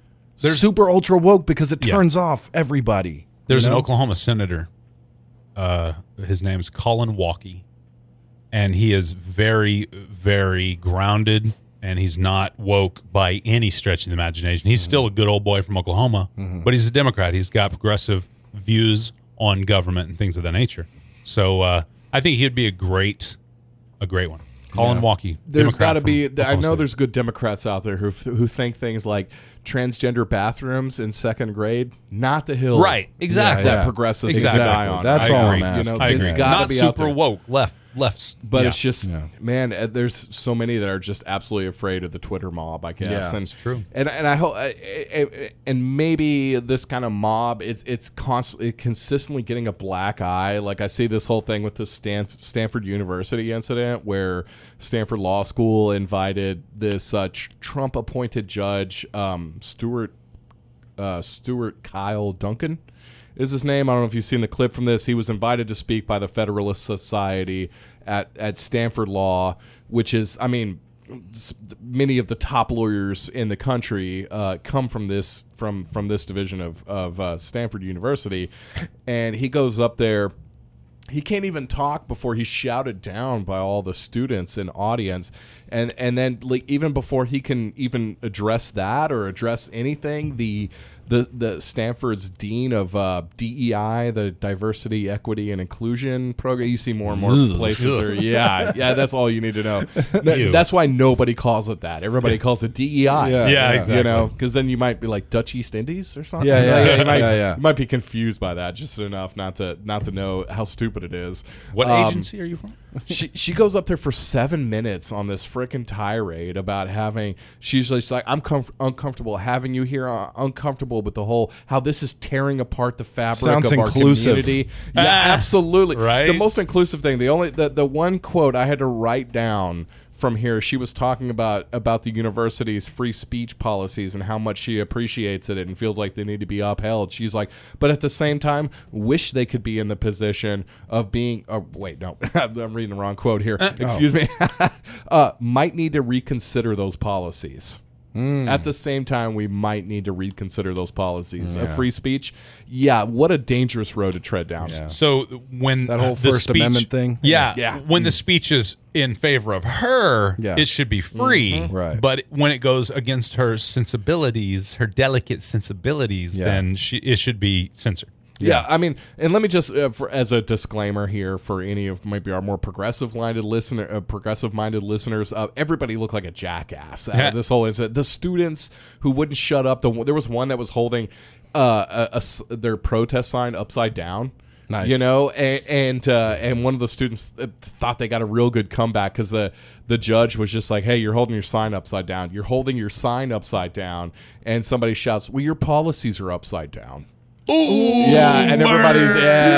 super ultra woke because it Yeah. turns off everybody. There's you an know? Oklahoma senator. His name is Colin Walkie, and he is very, very grounded, and he's not woke by any stretch of the imagination. He's still a good old boy from Oklahoma, but he's a Democrat. He's got progressive views on government and things of that nature. So I think he'd be a great one. Colin Walkie. There's Democrat got to from be. I Oklahoma know State. there's good Democrats out there who think things like transgender bathrooms in second grade, not the hill. Right, exactly. That Yeah. progressive Exactly. die on. That's I all agree. I'm asking. You know, I there's agree. gotta Not be out super there. woke. Left's. But yeah. it's just, man, there's so many that are just absolutely afraid of the Twitter mob, I guess. Yeah, and, it's true. And I hope, and maybe this kind of mob, it's constantly, consistently getting a black eye. Like I see this whole thing with the Stanford University incident, where Stanford Law School invited this Trump-appointed judge, Stuart Kyle Duncan is his name. I don't know if you've seen the clip from this. He was invited to speak by the Federalist Society at Stanford Law, which is, I mean, many of the top lawyers in the country come from this division of Stanford University, and he goes up there. He can't even talk before he's shouted down by all the students and audience, and then like, even before he can even address that or address anything, the Stanford's dean of DEI, the Diversity, Equity, and Inclusion program. You see more and more places are that's all you need to know. That's why nobody calls it that. Everybody calls it DEI. Yeah, exactly. You know, because then you might be like Dutch East Indies or something. Yeah. You might be confused by that just enough not to know how stupid it is. What agency are you from? She goes up there for 7 minutes on this frickin' tirade about having. She's just like, I'm uncomfortable having you here. Uncomfortable with the whole how this is tearing apart the fabric Sounds of our inclusive. community. Yeah, absolutely. Right. The most inclusive thing. The one quote I had to write down from here, she was talking about the university's free speech policies and how much she appreciates it and feels like they need to be upheld. She's like, but at the same time, wish they could be in the position of being. Oh, wait, no, I'm reading the wrong quote here. Excuse me. Might need to reconsider those policies. At the same time, we might need to reconsider those policies. Free speech, what a dangerous road to tread down. Yeah. So when That whole the First speech, Amendment thing? Yeah. when the speech is in favor of her, Yeah. it should be free. Right. But when it goes against her sensibilities, her delicate sensibilities, then it should be censored. Yeah, I mean, and let me just, as a disclaimer here for any of maybe our more progressive-minded listeners, everybody looked like a jackass. This whole incident. The students who wouldn't shut up. There was one that was holding their protest sign upside down. Nice. You know, and one of the students thought they got a real good comeback because the judge was just like, "Hey, you're holding your sign upside down. You're holding your sign upside down," and somebody shouts, "Well, your policies are upside down." Ooh, Yeah, and everybody's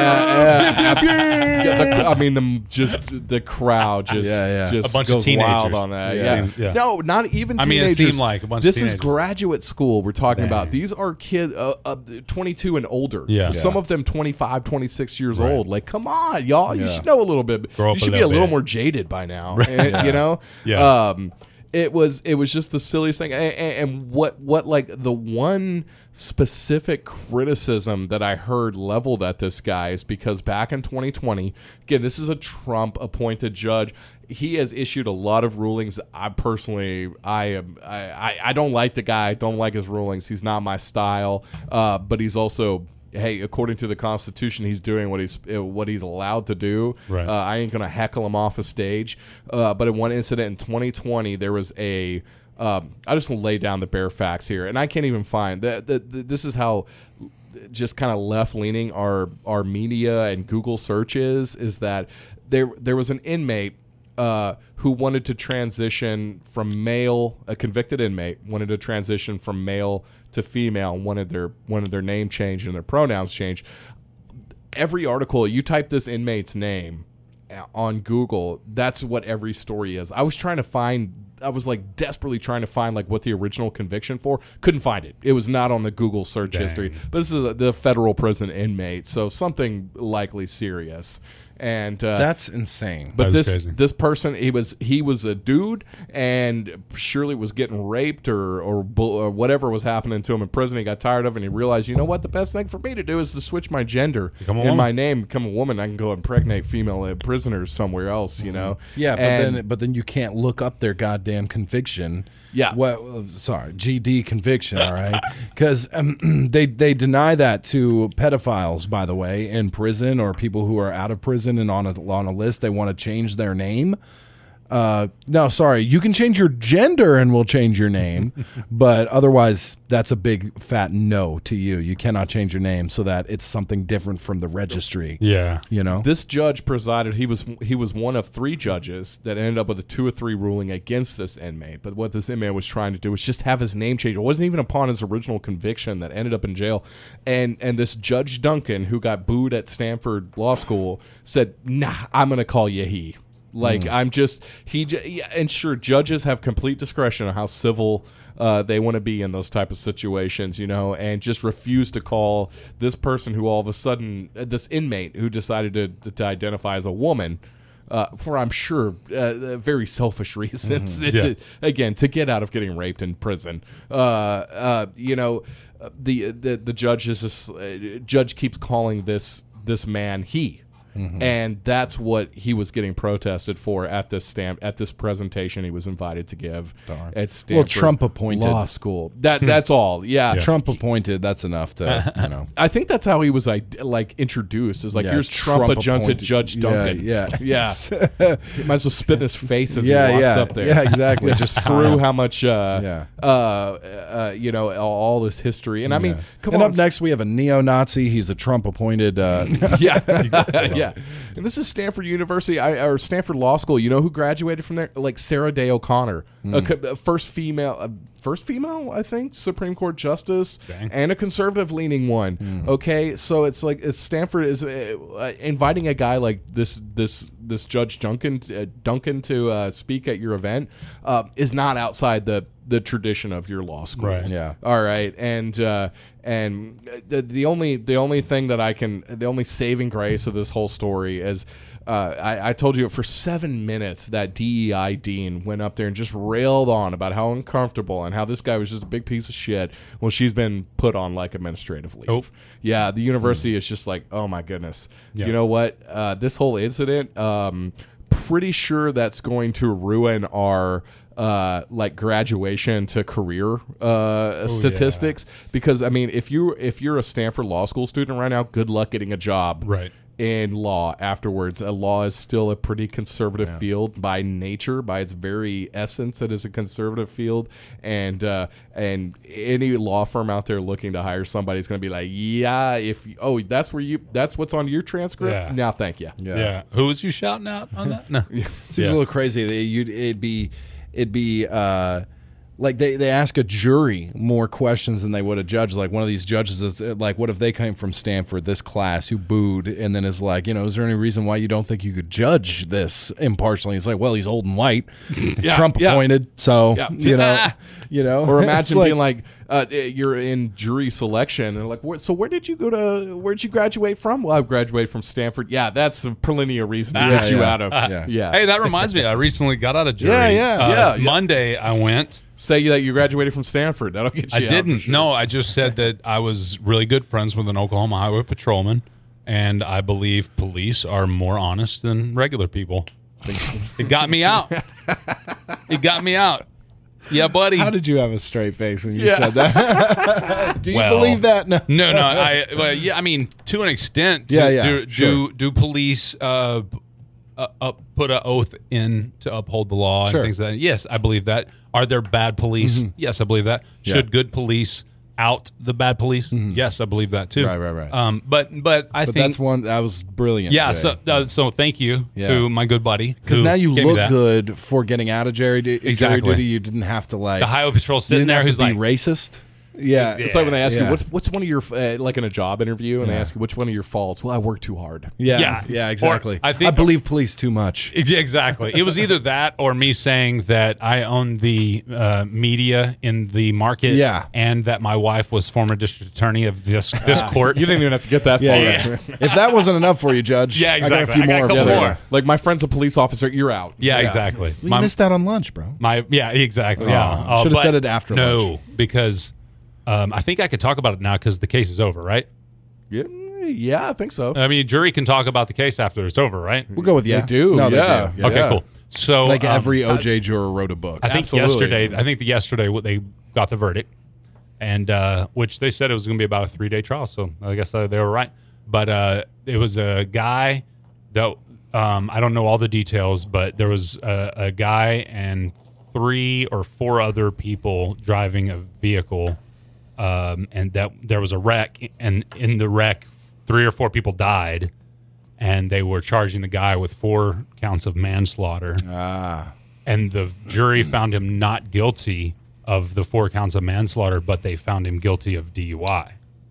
I mean, the crowd just A bunch of goes teenagers. wild on that. Yeah. No, not even. I mean, it teenagers. seemed like a bunch of This is teenagers. graduate school we're talking Dang. about. These are kids, 22 and older. Yeah. Some of them 25, 26 years old. Like, come on, y'all, you should know a little bit. Grow up You a should be a little little bit. more jaded by now. And, you know. Yeah. It was just the silliest thing, and what like the one specific criticism that I heard leveled at this guy is because back in 2020, again, this is a Trump appointed judge. He has issued a lot of rulings. I personally, I don't like the guy. I don't like his rulings. He's not my style. But he's also, hey, according to the Constitution, he's doing what he's allowed to do. Right. I ain't gonna heckle him off a stage. But in one incident in 2020, there was a. I just want to lay down the bare facts here, and I can't even find that. This is how just kind of left leaning our media and Google search is that there was an inmate who wanted to transition from male, a convicted inmate wanted to transition from male to female, and wanted their name changed and their pronouns changed. Every article, you type this inmate's name on Google, that's what every story is. I was like desperately trying to find like what the original conviction for. Couldn't find it. It was not on the Google search history. But this is the federal prison inmate, so something likely serious. And That's insane. but That's crazy. this person, he was a dude, and surely was getting raped or whatever was happening to him in prison. He got tired of it, and he realized, you know what, the best thing for me to do is to switch my gender Become a in woman. my name, become a woman. I can go impregnate female prisoners somewhere else, you know. Yeah, And- but then you can't look up their goddamn conviction. Yeah. Well, sorry, GD conviction. All right, because they deny that to pedophiles, by the way, in prison or people who are out of prison and on a list. They want to change their name. No, sorry, you can change your gender and we'll change your name, but otherwise that's a big fat no to you. You cannot change your name so that it's something different from the registry. Yeah. You know. This judge presided. He was one of 3 judges that ended up with a 2 or 3 ruling against this inmate. But what this inmate was trying to do was just have his name changed. It wasn't even upon his original conviction that ended up in jail. And this Judge Duncan, who got booed at Stanford Law School, said, "Nah, I'm going to call you he." Like I'm just and sure, judges have complete discretion on how civil they want to be in those type of situations, you know, and just refuse to call this person who all of a sudden this inmate who decided to identify as a woman. For I'm sure very selfish reasons. Again, to get out of getting raped in prison. You know, the judge is judge keeps calling this man he. And that's what he was getting protested for at this presentation he was invited to give at Stanford Well, Trump appointed. Law School. That's all. Yeah. Trump appointed. That's enough to, you know. I think that's how he was like introduced. Is like, Yeah, here's Trump adjuncted appointed. Judge Duncan. Yeah. Yeah. He might as well spit in his face as he Yeah, walks yeah. up there. Yeah, exactly. Just Just screw time. how much you know, all this history. And I mean, come and on. up next we have a neo-Nazi. He's a Trump appointed. Yeah. Yeah. And this is Stanford University or Stanford Law School. You know who graduated from there? Like Sarah Day O'Connor, first female, I think, Supreme Court justice, Dang. and a conservative leaning one. Okay, so it's like Stanford is inviting a guy like this Judge Duncan to speak at your event is not outside the tradition of your law school. Right. Yeah. All right, and the only saving grace of this whole story is I told you for 7 minutes that DEI dean went up there and just railed on about how uncomfortable and how this guy was just a big piece of shit. Well, she's been put on like administrative leave. Oh. Yeah, the university is just like, oh my goodness. Yeah. You know what? This whole incident, pretty sure that's going to ruin our like graduation to career statistics, because I mean, if you're a Stanford Law School student right now, good luck getting a job Right. in law afterwards. Law is still a pretty conservative field by nature, by its very essence. It is a conservative field, and any law firm out there looking to hire somebody is going to be like, yeah, that's what's on your transcript. Yeah. No, thank you. Yeah. Who was you shouting out on that? No. Seems a little crazy. It'd be like they ask a jury more questions than they would a judge. Like one of these judges is like, what if they came from Stanford, this class who booed, and then is like, you know, is there any reason why you don't think you could judge this impartially? He's like, well, he's old and white, Trump appointed, so you know. Or It's imagine being like, you're in jury selection and like, so where did you graduate from? Well, I graduated from Stanford. Yeah, that's plenty of reason to get you out of. Yeah. Hey, that reminds me. I recently got out of jury. Yeah. Monday I went. Say that you graduated from Stanford. That'll get you I out didn't. for sure. No, I just said that I was really good friends with an Oklahoma highway patrolman, and I believe police are more honest than regular people. It got me out. It got me out. Yeah, buddy. How did you have a straight face when you said that? Do you Well, believe that? No. No. I mean, to an extent. Do police put an oath in to uphold the law and things like that? Yes, I believe that. Are there bad police? Yes, I believe that. Should good police out the bad police? Yes, I believe that too. Right. But I think that's one that was brilliant. Yeah. today. So thank you to my good buddy, Because who now you gave me look that. good for getting out of jury Exactly. duty. You didn't have to like The highway patrol you sitting didn't there have who's to be like, racist. Yeah. It's like when they ask Yeah. you, what's one of your, like in a job interview, and they ask you, which one of your faults? Well, I work too hard. Yeah, Yeah. exactly. Or I believe police too much. Exactly. It was either that or me saying that I own the media in the market, Yeah. and that my wife was former district attorney of this court. You didn't even have to get that far. Yeah. If that wasn't enough for you, Judge, Yeah, exactly. I got a few I got a more couple for you. more. Like my friend's a police officer, you're out. Yeah, exactly. You missed out on lunch, bro. Exactly. Yeah. Oh, should've But said it after No, lunch. because I think I could talk about it now because the case is over, right? Yeah, I think so. I mean, jury can talk about the case after it's over, right? We'll go with yeah. They do, No, yeah. they do. Okay, cool. So Like every OJ juror wrote a book. I think Absolutely. yesterday they got the verdict, and which they said it was going to be about a 3-day trial. So I guess they were right. But it was a guy that I don't know all the details, but there was a guy and 3 or 4 other people driving a vehicle, and that there was a wreck, and in the wreck 3 or 4 people died, and they were charging the guy with 4 counts of manslaughter. And the jury found him not guilty of the 4 counts of manslaughter, but they found him guilty of DUI.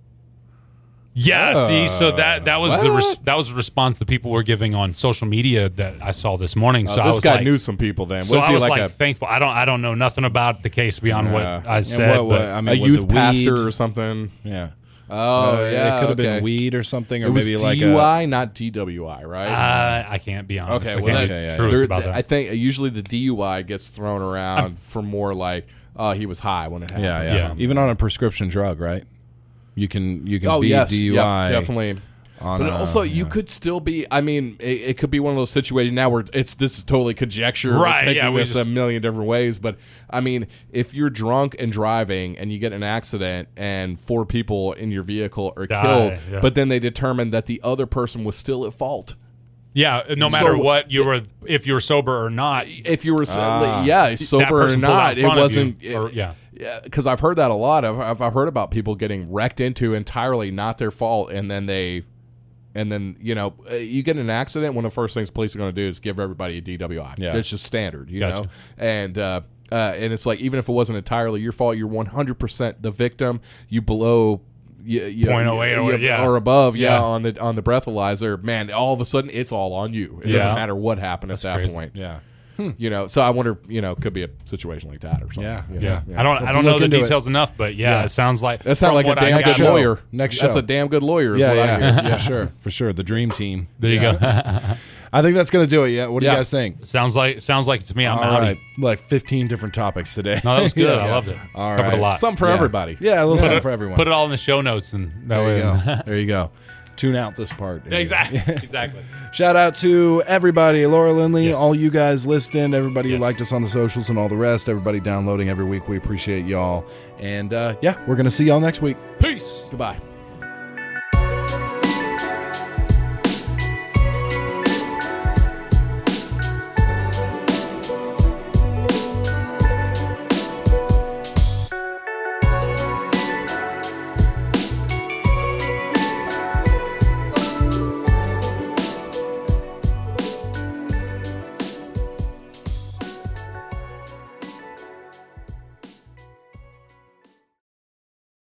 Yeah, see, so that was that was the response that people were giving on social media that I saw this morning. So I this was guy like, knew some people then. so Was I he was like like thankful. I don't know nothing about the case beyond what I said. what- but I mean, a was youth it weed? pastor or something? Yeah. Oh, It could have been weed or something, or It was maybe like DUI, not DWI, right? I can't be honest. Okay, I well, can't that- be truth There- about that. I think usually the DUI gets thrown around for more like, he was high when it happened. yeah, or yeah, something. Even on a prescription drug, right? You can be yes, DUI. yep, definitely. on But a- also, you yeah. could still be. I mean, it could be one of those situations now where this is totally conjecture, Right, We're taking yeah, we this just- a million different ways. But I mean, if you're drunk and driving and you get in an accident and 4 people in your vehicle are Die, killed, yeah. but then they determine that the other person was still at fault. yeah, no matter So- what you were, if you were sober or not, If you were, sober that or person pulled out not, in it front of wasn't. you, or- yeah. because I've heard that a lot. I've heard about people getting wrecked into entirely not their fault, and then you get in an accident. One of the first things police are going to do is give everybody a DWI. Yeah. It's just standard, you Gotcha. know. And it's like, even if it wasn't entirely your fault, you're 100% the victim. You below. 0.08 or above, Yeah. on the breathalyzer, man. All of a sudden, it's all on you. It Yeah. doesn't matter what happened at that crazy. point. Yeah. You know, so I wonder, could be a situation like that or something. Yeah. You know? I don't you know look the into it. details enough, but yeah, it sounds like That sounds from like a what I damn good got- lawyer. Next That's show. a damn good lawyer. Is Yeah, what I yeah, hear. yeah, sure, for sure. The dream team. There you go. I think that's gonna do it. Yeah. What do you Yeah. guys think? sounds like to me. I'm All out. right, like 15 different topics today. No, that was good. Yeah. I loved it. All Covered right. a lot. Something for Yeah. everybody. Yeah, a little Put something it- for everyone. Put it all in the show notes, and that there you way. go. There you go. Tune out this part. Exactly. Exactly. Shout out to everybody, Laura Lindley, Yes. all you guys listening, everybody who Yes. liked us on the socials and all the rest, everybody downloading every week. We appreciate y'all. And yeah, we're going to see y'all next week. Peace. Goodbye.